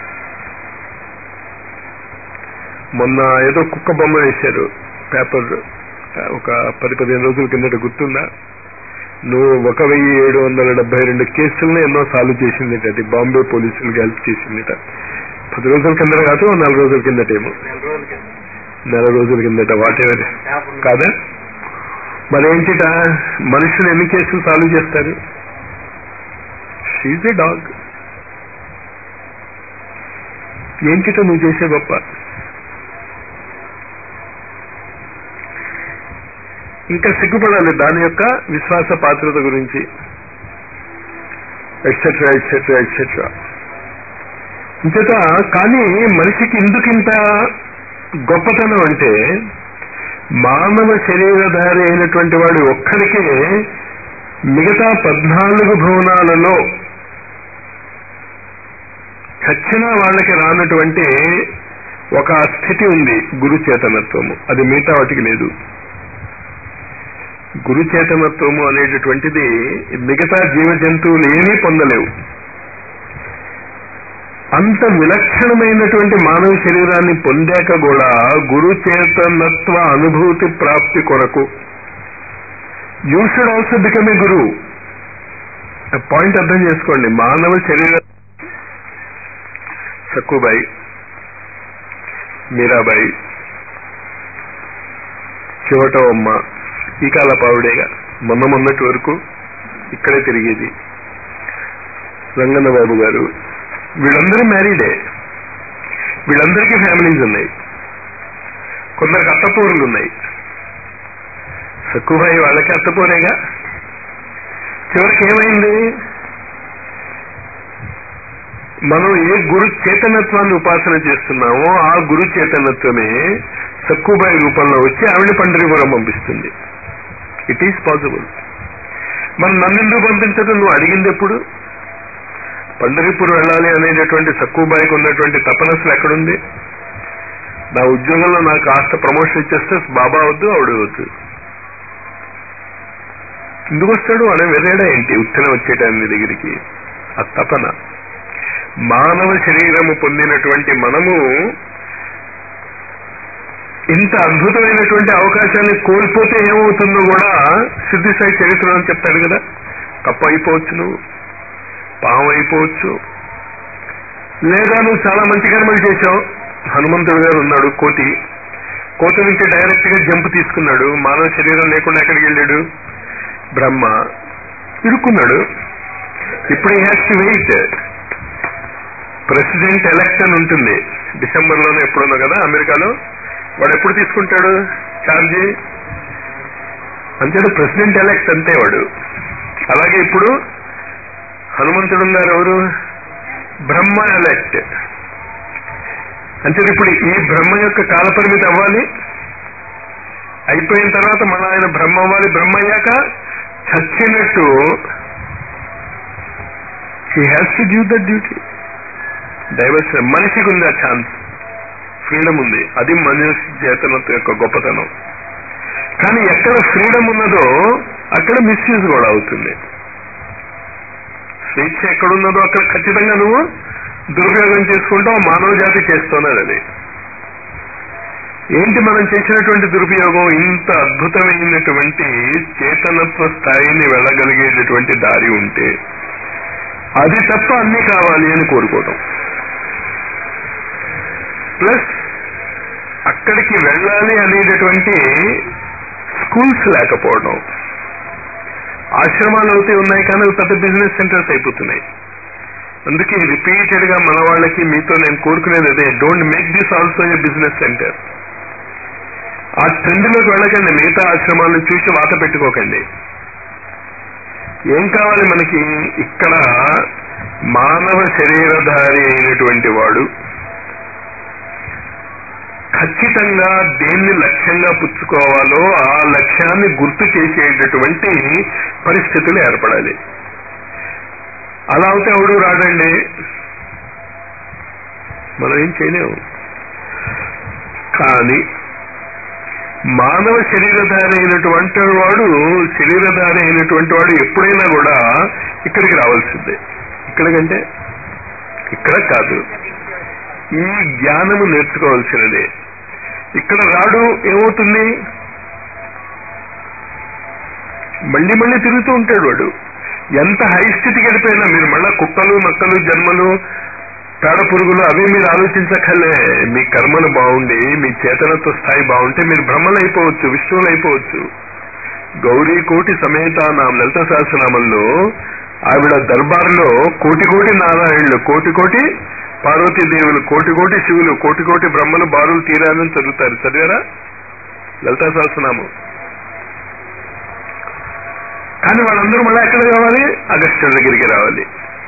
మొన్న ఏదో కుక్క బొమ్మ వేశారు పేపర్, ఒక పది పదిహేను రోజుల కిందట, గుర్తుందా? నువ్వు ఒక వెయ్యి ఏడు వందల డెబ్బై రెండు కేసులను ఎన్నో సాల్వ్ చేసిందిట, అది బాంబే పోలీసులకు హెల్ప్ చేసిందిట. పది రోజుల కిందట కాదు, నెల రోజుల కిందటేమో, నెల రోజుల కిందట, వాటెవర్ కాదా? మరేంటిట, మనుషులు ఎన్ని కేసులు సాల్వ్ చేస్తారు? She's a dog. ఏంటిట నువ్వు చేసే గొప్ప? ఇంకా సిగ్గుపడాలి దాని యొక్క విశ్వాస పాత్రత గురించి, ఎట్సెట్రా ఎట్సెట్రా ఎట్సెట్రా. ఇంచేత కానీ మనిషికి ఎందుకింత గొప్పతనం అంటే, మానవ శరీరధారి అయినటువంటి వాడు ఒక్కడికే మిగతా పద్నాలుగు భువనాలలో చచ్చిన వాళ్ళకి రానటువంటి ఒక స్థితి ఉంది, గురు చేతనత్వము. అది మిగతా వాటికి లేదు. గురు చేతనత్వము అనేటటువంటిది మిగతా జీవ జంతువులు ఏమీ పొందలేవు. అంత విలక్షణమైనటువంటి మానవ శరీరాన్ని పొందాక కూడా గురు చేతనత్వ అనుభూతి ప్రాప్తి కొరకు you should also become a guru. Point అర్థం చేసుకోండి. మానవ శరీరం, సక్కుబాయి, మీరాబాయి, చివటమ్మ, ఈ కాల పావుడేగా మొన్న మొన్నటి వరకు ఇక్కడే తిరిగేది. రంగన్న బాబు గారు వీళ్ళందరూ మ్యారీడే, వీళ్ళందరికీ ఫ్యామిలీస్ ఉన్నాయి, కొందరికి అత్తపూరులు ఉన్నాయి. సక్కుబాయి వాళ్ళకి అత్తపూరేగా. చివరికి ఏమైంది? మనం ఏ గురు చైతన్యత్వాన్ని ఉపాసన చేస్తున్నామో ఆ గురు చైతన్యత్వమే సక్కుబాయి రూపంలో వచ్చి ఆవిడ పండరీపురం పంపిస్తుంది. It is possible. మనం నన్నెందుకు పంపించదు? నువ్వు అడిగింది ఎప్పుడు? పండరీపురం వెళ్ళాలి అనేటటువంటి సక్కుబాయికి ఉన్నటువంటి తపనస్సులు ఎక్కడుంది? నా ఉద్యోగంలో నాకు కాస్త ప్రమోషన్ ఇచ్చేస్తే బాబా వద్దు, ఆవిడ వద్దు. ఎందుకు వస్తాడు? అనే వెర్రేడా ఏంటి ఉత్తన వచ్చేటాన్ని దగ్గరికి? ఆ తపన. మానవ శరీరము పొందినటువంటి మనము ఇంత అద్భుతమైనటువంటి అవకాశాన్ని కోల్పోతే ఏమవుతుందో కూడా సిద్ధి సాయి చరిత్రలో చెప్తాడు కదా. కప్ప అయిపోవచ్చు, నువ్వు పాము అయిపోవచ్చు, లేదా నువ్వు చాలా మంచి కర్మలు చేశావు. హనుమంతుడు గారు ఉన్నాడు, కోతి కోతి నుంచి డైరెక్ట్ గా జంప్ తీసుకున్నాడు. మానవ శరీరం లేకుండా ఎక్కడికి వెళ్ళాడు? బ్రహ్మ ఇరుక్కున్నాడు. ఇప్పుడు ఈ has to wait. President elect అని ఉంటుంది డిసెంబర్ లోనే ఎప్పుడున్నా కదా అమెరికాలో. వాడు ఎప్పుడు తీసుకుంటాడు ఛార్జీ? అంతేడు ప్రెసిడెంట్ ఎలక్ట్ అంతే వాడు. అలాగే ఇప్పుడు హనుమంతుడు గారు ఎవరు? బ్రహ్మ ఎలక్ట్. అంటే ఇప్పుడు ఈ బ్రహ్మ యొక్క కాలపరిమితి అవ్వాలి. అయిపోయిన తర్వాత మన ఆయన బ్రహ్మ అవ్వాలి. బ్రహ్మ అయ్యాక చచ్చినట్టు he has to give the duty. Diversion. మనిషికి ఉంది ఆ ఛాన్స్, ఫ్రీడమ్ ఉంది. అది మనిషి చేతనత్వం యొక్క గొప్పతనం. కానీ ఎక్కడ ఫ్రీడమ్ ఉన్నదో అక్కడ మిస్యూజ్ కూడా అవుతుంది. స్వేచ్ఛ ఎక్కడున్నదో అక్కడ ఖచ్చితంగా నువ్వు దురుపయోగం చేసుకుంటావు. మానవ జాతి చేస్తున్నది అది. ఏంటి మనం చేసినటువంటి దురుపయోగం? ఇంత అద్భుతమైనటువంటి చేతనత్వ స్థాయిని వెళ్ళగలిగేటటువంటి దారి ఉంటే అది తప్ప అన్నీ కావాలి అని కోరుకోవటం, ప్లస్ అక్కడికి వెళ్ళాలి అనేటటువంటి స్కూల్స్ లేకపోవడం. ఆశ్రమాలు అయితే ఉన్నాయి కానీ పెద్ద బిజినెస్ సెంటర్స్ అయిపోతున్నాయి. అందుకే రిపీటెడ్ గా మన వాళ్ళకి మీతో నేను కోరుకునేది అదే, don't make this also a business centre. ఆ ట్రెండ్లోకి వెళ్ళకండి. మిగతా ఆశ్రమాలను చూసి వాత పెట్టుకోకండి. ఏం కావాలి మనకి? ఇక్కడ మానవ శరీరధారి అయినటువంటి వాడు ఖచ్చితంగా దేన్ని లక్ష్యంగా పుచ్చుకోవాలో ఆ లక్ష్యాన్ని గుర్తు చేసేటటువంటి పరిస్థితులు ఏర్పడాలి. అలా అవుతే ఎవడు రాడండి, మనం ఏం చేయలేము. కానీ మానవ శరీరధారి అయినటువంటి వాడు శరీరధారి అయినటువంటి వాడు ఎప్పుడైనా కూడా ఇక్కడికి రావాల్సిందే. ఇక్కడికంటే ఇక్కడ కాదు, ఈ జ్ఞానము నేర్చుకోవాల్సినదే. ఇక్కడ రాడు ఏమవుతుంది? మళ్ళీ మళ్ళీ తిరుగుతూ ఉంటాడు వాడు. ఎంత హై స్థితికి వెళ్ళిపోయినా మీరు మళ్ళా కుక్కలు నక్కలు జన్మలు పేడ పురుగులు అవి మీరు ఆలోచించక్కర్లే. మీ కర్మలు బాగుండి మీ చేతనత్వ స్థాయి బాగుంటే మీరు బ్రహ్మలు అయిపోవచ్చు, విష్ణువులు అయిపోవచ్చు. గౌరీ కోటి సమేత నామ లలిత సహస్రనామంలో ఆవిడ దర్బార్లో కోటి కోటి నారాయణులు, కోటి కోటి పార్వతీదేవులు, కోటి కోటి శివులు, కోటి కోటి బ్రహ్మలు బారులు తీరాలని చదువుతారు. చదివారా లలితా సహస్రనామం? కానీ వాళ్ళందరూ మళ్ళీ ఎక్కడ కావాలి? అగస్త్యుడి దగ్గరికి రావాలి.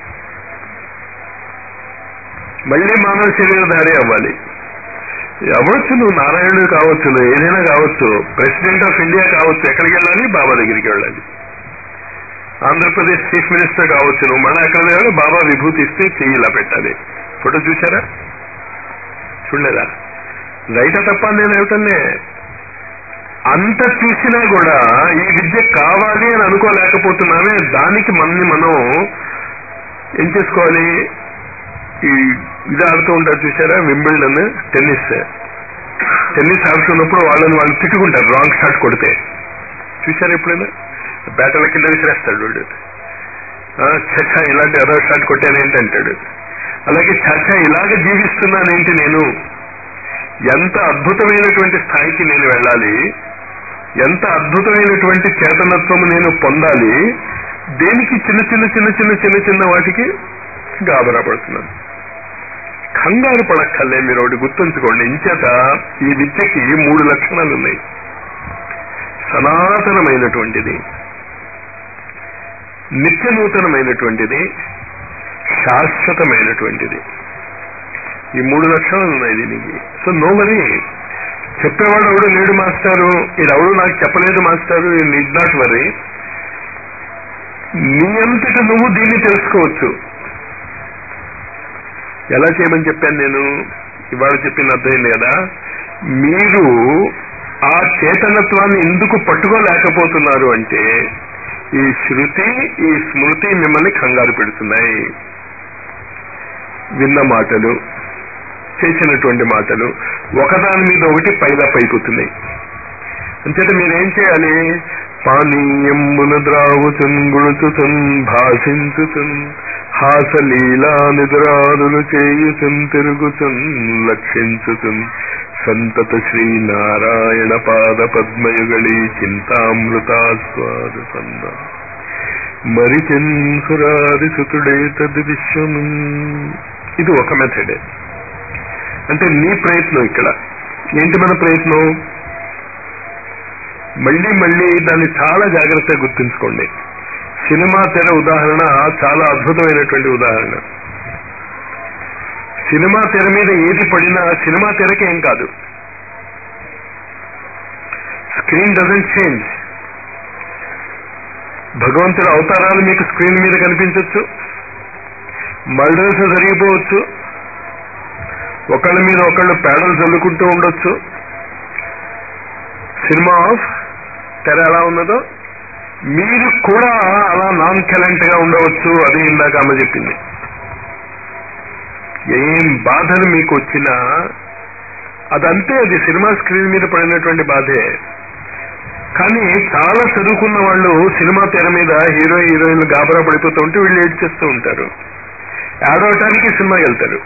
మళ్ళీ మానవ శరీరధారి అవ్వాలి. అవ్వచ్చు, నువ్వు నారాయణుడు కావచ్చు, నువ్వు ఏదైనా కావచ్చు, ప్రెసిడెంట్ ఆఫ్ ఇండియా కావచ్చు. ఎక్కడికి వెళ్ళాలి? బాబా దగ్గరికి వెళ్ళాలి. ఆంధ్రప్రదేశ్ చీఫ్ మినిస్టర్ కావచ్చు, నువ్వు మళ్ళీ ఎక్కడ వెళ్ళాలి? బాబా విభూతి ఇస్తే చెయ్యి ఇలా పెట్టాలి. ఫోటో చూసారా? చూడలేదా? రైటా తప్ప నేను ఏమిటనే అంత చూసినా కూడా ఈ విద్య కావాలి అని అనుకోలేకపోతున్నామే. దానికి మనని మనం ఏం చేసుకోవాలి? ఈ ఇది ఆడుతూ ఉంటారు చూసారా, వింబిల్డన్ టెన్నిస్. టెన్నిస్ ఆడుతున్నప్పుడు వాళ్ళని వాళ్ళు తిట్టుకుంటారు రాంగ్ షాట్ కొడితే. చూసారా ఎప్పుడైనా? బ్యాటర్ల కింద విసిరేస్తాడు వాడు. చచ్చా ఇలాంటి అదో షాట్ కొట్టానేంటి అంటాడు. అలాగే చచ్చా ఇలాగ జీవిస్తున్నానేంటి నేను, ఎంత అద్భుతమైనటువంటి స్థాయికి నేను వెళ్ళాలి, ఎంత అద్భుతమైనటువంటి చేతనత్వము నేను పొందాలి, దేనికి చిన్న చిన్న చిన్న చిన్న చిన్న చిన్న వాటికి గాబరా పడుతున్నాను. కంగారు పడక్కర్లే. మీరు ఒకటి గుర్తుంచుకోండి. ఇంచేత ఈ విద్యకి మూడు లక్షణాలు ఉన్నాయి. సనాతనమైనటువంటిది, నిత్య నూతనమైనటువంటిది, శాశ్వతమైనటువంటిది. ఈ మూడు లక్షణాలు ఉన్నాయి దీనికి. So no worry. చెప్పేవాడు ఎవడు లేడు మాస్టారు, ఇది ఎవడు నాకు చెప్పలేదు మాస్టారు, యూ నీడ్ నాట్ వరీ. నీ అంతట నువ్వు దీన్ని తెలుసుకోవచ్చు. ఎలా చేయమని చెప్పాను నేను? ఇవాళ చెప్పింది అర్థమైంది కదా. మీరు ఆ చేతనత్వాన్ని ఎందుకు పట్టుకోలేకపోతున్నారు అంటే ఈ శృతి, ఈ స్మృతి మిమ్మల్ని కంగారు పెడుతున్నాయి. విన్న మాటలు, చేసినటువంటి మాటలు ఒకదాని మీద ఒకటి పైగా పైపోతున్నాయి. అంచేత మీరేం చేయాలి? పానీయంబున ద్రావుచున్ గుడుచుచున్ భాషించుచున్ హాసలీలా నిదురాదులు చేయుచున్ తిరుగుచున్ లక్షించుచున్ సంతత శ్రీనారాయణ పాద పద్మయుగళి చింతామృతాస్వాద సంద మరిచెన్ సురాది సుతుడే తద్ విశ్వము. ఇది ఒక మెథడ్. అంటే నీ ప్రయత్నం ఇక్కడ ఏంటి? మన ప్రయత్నం మళ్ళీ మళ్ళీ దాన్ని చాలా జాగ్రత్తగా గుర్తుంచుకోండి. సినిమా తెర ఉదాహరణ చాలా అద్భుతమైనటువంటి ఉదాహరణ. సినిమా తెర మీద ఏది పడినా సినిమా తెరకి ఏం కాదు. Screen doesn't change. భగవంతుడి అవతారాలు మీకు స్క్రీన్ మీద కనిపించవచ్చు, మర్డర్స్ జరిగిపోవచ్చు, ఒకళ్ళ మీద ఒకళ్ళు పేడలు చల్లుకుంటూ ఉండొచ్చు. సినిమా ఆఫ్ తెర ఎలా ఉన్నదో మీరు కూడా అలా నాన్ కెలెంట్ గా ఉండవచ్చు. అది ఇందాక అమ్మ చెప్పింది. ఏం బాధలు మీకు వచ్చినా అదంతే, అది సినిమా స్క్రీన్ మీద పడినటువంటి బాధే. కానీ చాలా చదువుకున్న వాళ్ళు సినిమా తెర మీద హీరో హీరోయిన్లు గాబరా పడిపోతూ ఉంటే వీళ్ళు ఏడ్ చేస్తూ ఉంటారు. ఆడవటానికి సినిమాకి వెళ్తారు.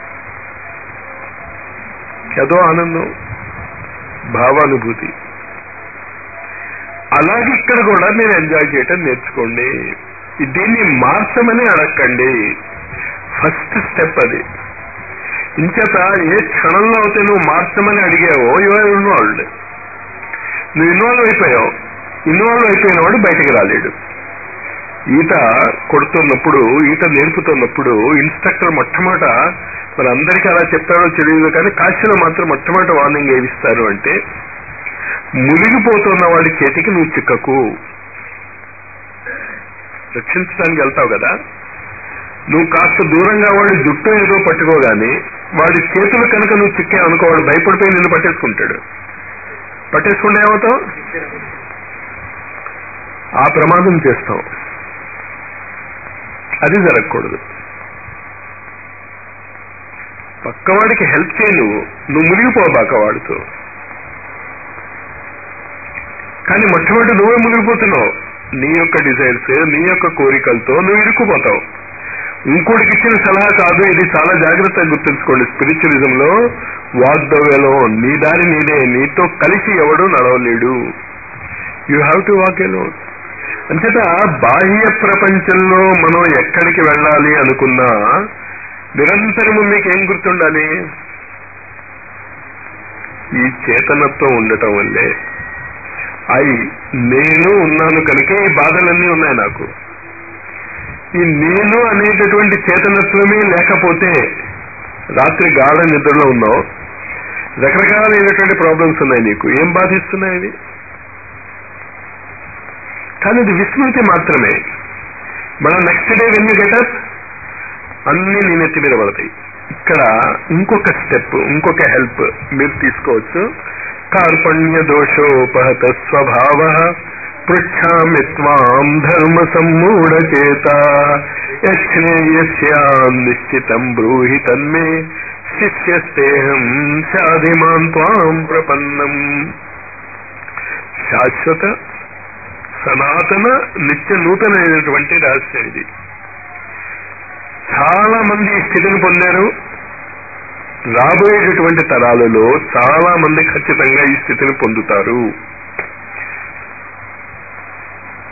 ఏదో ఆనందం, భావానుభూతి. అలాగే ఇక్కడ కూడా మీరు ఎంజాయ్ చేయటం నేర్చుకోండి. దీన్ని మార్చమని అడగండి. ఫస్ట్ స్టెప్ అది. ఇంచేత ఏ క్షణంలో అయితే నువ్వు మార్చమని అడిగావో యు ఆర్ ఇన్వాల్వ్డ్. నువ్వు ఇన్వాల్వ్ అయిపోయావు. ఇన్వాల్వ్ అయిపోయిన వాడు బయటకు రాలేడు. ఈత కొడుతున్నప్పుడు, ఈత నేర్పుతున్నప్పుడు ఇన్స్ట్రక్టర్ మొట్టమొదట, మరి అందరికీ అలా చెప్తారో తెలియదు కానీ కాశీలో మాత్రం మొట్టమొదటి వార్నింగ్ ఏమిస్తారు అంటే, మునిగిపోతున్న వాడి చేతికి నువ్వు చిక్కకు. రక్షించడానికి వెళ్తావు కదా, నువ్వు కాస్త దూరంగా వాడి జుట్టు ఏదో పట్టుకోగాని వాడి చేతులు కనుక నువ్వు చిక్కే అనుకో, వాడు భయపడిపోయి నిన్ను పట్టేసుకుంటాడు. పట్టేసుకుంటే ఏమవుతావు? ఆ ప్రమాదం చేస్తావు. అది జరగకూడదు. పక్కవాడికి హెల్ప్ చేయి. నువ్వు నువ్వు మునిగిపోబాక వాడితో. కానీ మొట్టమొదటి నువ్వే మునిగిపోతున్నావు. నీ యొక్క డిజైర్స్, నీ యొక్క కోరికలతో నువ్వు ఇరుక్కుపోతావు. ఇంకోటికి ఇచ్చిన సలహా కాదు ఇది. చాలా జాగ్రత్తగా గుర్తుంచుకోండి. స్పిరిచువలిజం లో వాగ్దవ్యలో నీ దారి నీదే, నీతో కలిసి ఎవడు నడవలేడు. You have to walk alone. అంతేత బాహ్య ప్రపంచంలో మనం ఎక్కడికి వెళ్ళాలి అనుకున్నా నిరంతరము మీకేం గుర్తుండాలి? ఈ చేతనత్వం ఉండటం వల్లే ఐ నేను ఉన్నాను కనుక ఈ బాధలన్నీ ఉన్నాయి నాకు. ఈ నేను అనేటటువంటి చేతనత్వమే లేకపోతే రాత్రి గాఢ నిద్రలో ఉన్నావు, రకరకాలైనటువంటి ప్రాబ్లమ్స్ ఉన్నాయి నీకు. ఏం బాధిస్తున్నాయి ఇవి? కానీ ఇది విస్మృతి మాత్రమే. మనం next day when you get up అన్ని నీ నెత్తి మీద పడతాయి. ఇక్కడ ఇంకొక స్టెప్, ఇంకొక హెల్ప్ మీరు తీసుకోవచ్చు. కార్పణ్య దోషోపహత స్వభావ పృచ్ఛామి త్వాం ధర్మ సమ్మూఢ చేత యశ్రేయస్యాం నిశ్చితం బ్రూహి తన్మే శిష్యస్తేహం శాధిమాన్ త్వాం ప్రపన్నం. శాశ్వత సనాతన నిత్య నూతనమైనటువంటి రహస్యం ఇది. చాలా మంది ఈ స్థితిని పొందారు. రాబోయేటటువంటి తరాలలో చాలా మంది ఖచ్చితంగా ఈ స్థితిని పొందుతారు.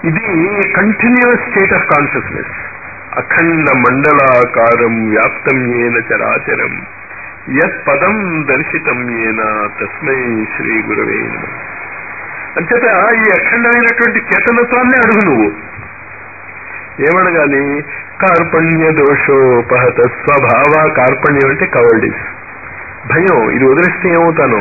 ఇది కంటిన్యూస్ స్టేట్ ఆఫ్ కాన్షియస్నెస్. అఖండ మండలాకారం వ్యాప్తం ఏన చరాచరం యత్ పదం దర్శితం ఏన తస్మై శ్రీ గురవే నమః. అంచేత ఈ అఖండమైనటువంటి చేతనత్వాన్ని అడుగు నువ్వు. ఏమడగాలి? కార్పణ్య దోషోపహత స్వభావ. కార్పణ్యం అంటే కవర్డిస్, భయం. ఇది వదిలిస్తే ఏమవుతాను?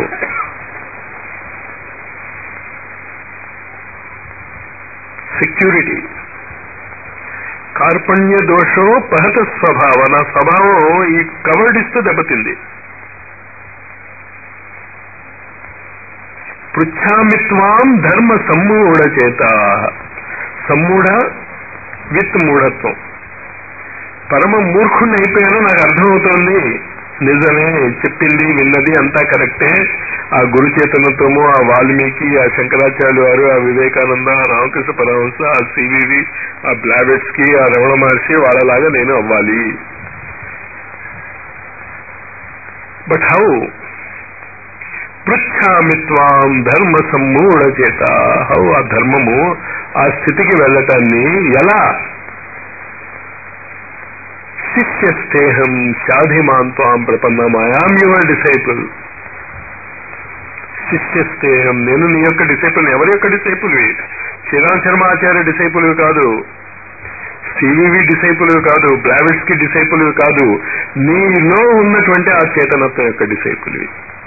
సెక్యూరిటీ. కార్పణ్య దోషోపహత స్వభావ. నా స్వభావం ఈ కవర్డిస్తో దెబ్బతింది. పృచ్ఛామిత్వాం ధర్మ సమ్మూఢ చేత. సమ్మూఢ విత్ మూఢత్వం. పరమ మూర్ఖుణ్ణి అయిపోయాను, నాకు అర్థమవుతోంది. నిజమే, చెప్పింది విన్నది అంతా కరెక్టే. ఆ గురు చేతనత్వము, ఆ వాల్మీకి, ఆ శంకరాచార్యులు వారు, ఆ వివేకానంద, ఆ రామకృష్ణ పరమహంస, ఆ సివివి, ఆ బ్లావెట్స్కి, ఆ రమణ మహర్షి వాళ్ళలాగా నేను అవ్వాలి. But how? పృచ్ఛామిత్వాం ధర్మ సమ్మూఢ చేత. హౌ? ఆ ధర్మము, ఆ స్థితికి వెళ్ళటాన్ని ఎలా? శిష్యస్తేహం శాధిమాన్ త్వాం ప్రపన్నం. I'm your disciple. శిష్యస్తేహం, నేను నీ యొక్క డిసైపుల్. ఎవరి యొక్క డిసైపుల్? శ్రీరామ్ శర్మ ఆచార్య డిసైపుల్ కాదు, సివివి డిసైపుల్ కాదు, బ్లావెట్స్ కి డిసైపుల్ కాదు, నీలో ఉన్నటువంటి ఆ చేతనత్వం యొక్క డిసైపుల్.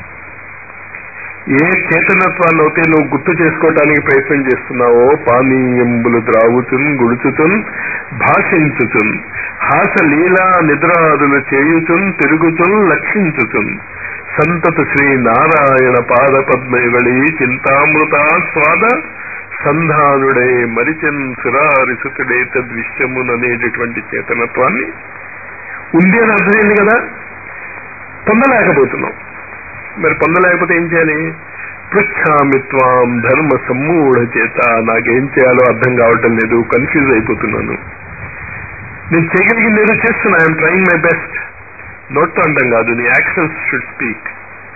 ఏ చేతనత్వాన్ని అయితే నువ్వు గుర్తు చేసుకోవటానికి ప్రయత్నం చేస్తున్నావో, పానీయంబులు ద్రావుతున్ గుడుచుతున్ భాషించుతున్ హాసలీలా నిద్రాదులు చేయుచున్ తిరుగుతున్ లక్షించుతున్ సంతత శ్రీ నారాయణ పాద పద్మయుగళి చింతామృతాస్వాద సంధానుడే మరిచన్ సురారిసుతుడే తద్విశ్యముననేటటువంటి చేతనత్వాన్ని ఉంది అని అర్థమైంది కదా. పొందలేకపోతున్నాం. మరి పొందలేకపోతే ఏం చేయాలి? పృచ్ఛామిత్వాం ధర్మ సమ్మూఢ చేత. నాకేం చేయాలో అర్థం కావటం లేదు, కన్ఫ్యూజ్ అయిపోతున్నాను. నేను చేయగలిగింది ఏదో చేస్తున్నా. I'm trying my best. నోట్తో అంటాం కాదు, నీ యాక్షన్స్ షుడ్ స్పీక్.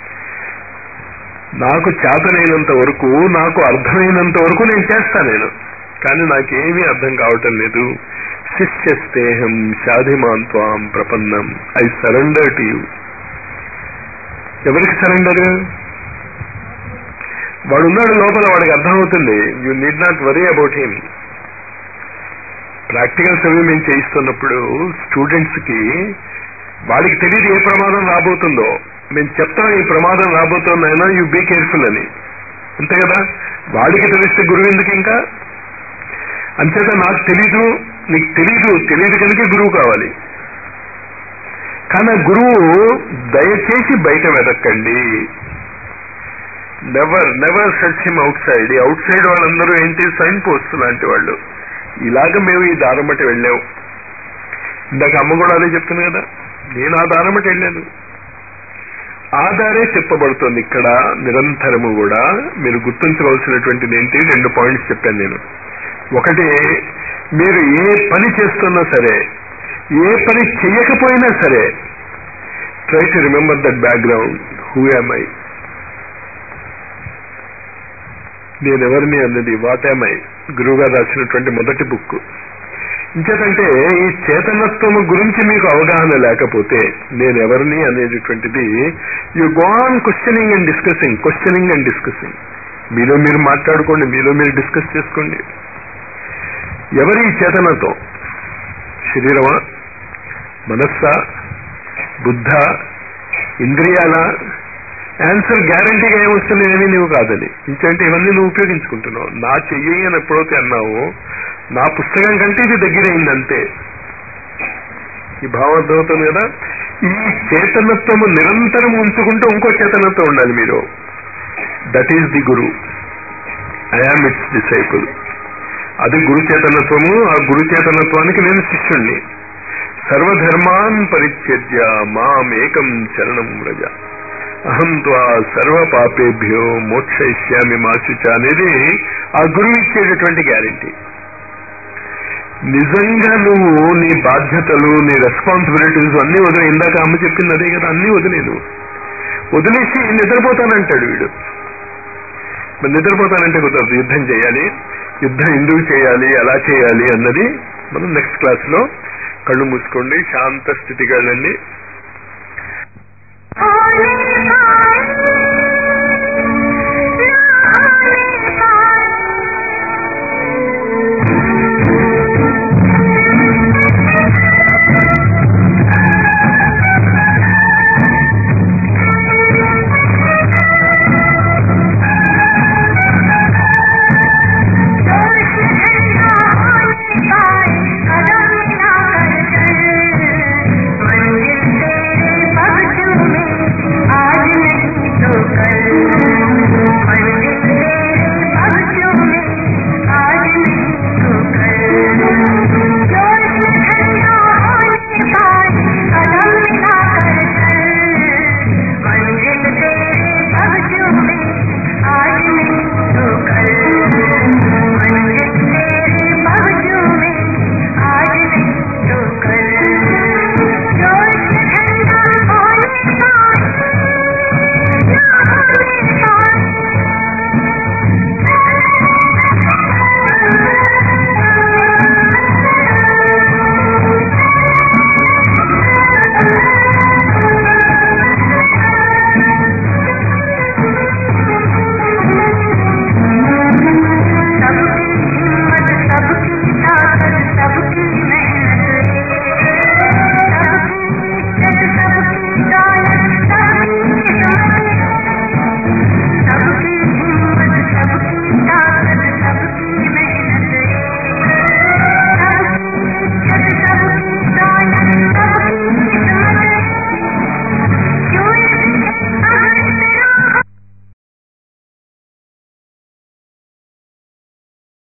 నాకు చేతనైనంత వరకు, నాకు అర్థమైనంత వరకు నేను చేస్తా నేను, కానీ నాకేమీ అర్థం కావటం లేదు. శిష్యస్తేహం శాధిమాన్ త్వాం ప్రపన్నం. I surrender to you. ఎవరికి సరెండర్? వాడున్నాడు లోపల, వాడికి అర్థమవుతుంది. You need not worry about him. Practicals అవి మేము చేయిస్తున్నప్పుడు స్టూడెంట్స్ కి వాడికి తెలియదు ఏ ప్రమాదం రాబోతుందో. మేము చెప్తాం ఈ ప్రమాదం రాబోతుందైనా యూ బీ కేర్ఫుల్ అని, అంతే కదా. వాడికి తెలిస్తే గురువు ఎందుకు ఇంకా? అంచేత నాకు తెలీదు, నీకు తెలీదు, తెలియదు కనుక గురువు కావాలి. కానీ గురువు దయచేసి బయట వెతకండి. Never never search him outside. ఈ అవుట్ సైడ్ వాళ్ళందరూ ఏంటి? సైన్ పోస్ట్ లాంటి వాళ్ళు. ఇలాగ మేము ఈ దారం బట్టి వెళ్ళాం. ఇందాక అమ్మ కూడా అదే చెప్తుంది కదా, నేను ఆ దారం బట్టి వెళ్ళాను. ఆ దారే చెప్పబడుతుంది ఇక్కడ నిరంతరము కూడా. మీరు గుర్తుంచుకోవాల్సినటువంటిది ఏంటి? రెండు పాయింట్స్ చెప్పాను నేను. ఒకటి, మీరు ఏ పని చేస్తున్నా సరే, ఏ పని చెయ్యకపోయినా సరే, try to remember that background. Who am I? నేనెవరిని అన్నది వాట్ యామ్ ఐ గురువుగారు రాసినటువంటి మొదటి బుక్. ఇంకేతంటే ఈ చేతనత్వము గురించి మీకు అవగాహన లేకపోతే నేనెవరిని అనేటటువంటిది you go on questioning and discussing, questioning and discussing. మీలో మీరు మాట్లాడుకోండి, మీలో మీరు డిస్కస్ చేసుకోండి. ఎవరి చేతనత్వం? శరీరమా, మనస్సా, బుద్ధ, ఇంద్రియాల? ఆన్సర్ గ్యారంటీగా ఏమొస్తుంది? ఏమీ నువ్వు కాదని. ఇంకంటే ఇవన్నీ నువ్వు ఉపయోగించుకుంటున్నావు. నా చెయ్యి అని ఎప్పుడైతే అన్నావు, నా పుస్తకం కంటే ఇది దగ్గరైందంతే. ఈ భావం అర్థమవుతుంది కదా. ఈ చేతనత్వము నిరంతరం ఉంచుకుంటూ ఇంకో చేతనత్వం ఉండాలి మీరు. That is the guru. I am its disciple. అది గురు చేతనత్వము. ఆ గురు చేతనత్వానికి నేను శిష్యుణ్ణి. సర్వధర్మాన్ పరిత్యజ్య మామేకం శరణం వ్రజ అహం త్వా సర్వ పాపేభ్యో మోక్షయిష్యామి మా శుచ అనేది ఆ గురువు ఇచ్చేటటువంటి గ్యారంటీ. నిజంగా నువ్వు నీ బాధ్యతలు, నీ రెస్పాన్సిబిలిటీస్ అన్నీ వదిలే. ఇందాక అమ్మ చెప్పింది అదే కదా, అన్నీ వదిలేదు. వదిలేసి నిద్రపోతానంటాడు వీడు. మరి నిద్రపోతానంటే కుదరదు, యుద్ధం చేయాలి. యుద్ధం ఎందుకు చేయాలి, ఎలా చేయాలి అన్నది మనం నెక్స్ట్ క్లాస్ లో. కళ్ళు మూసుకోండి, శాంత స్థితికి వెళ్ళండి.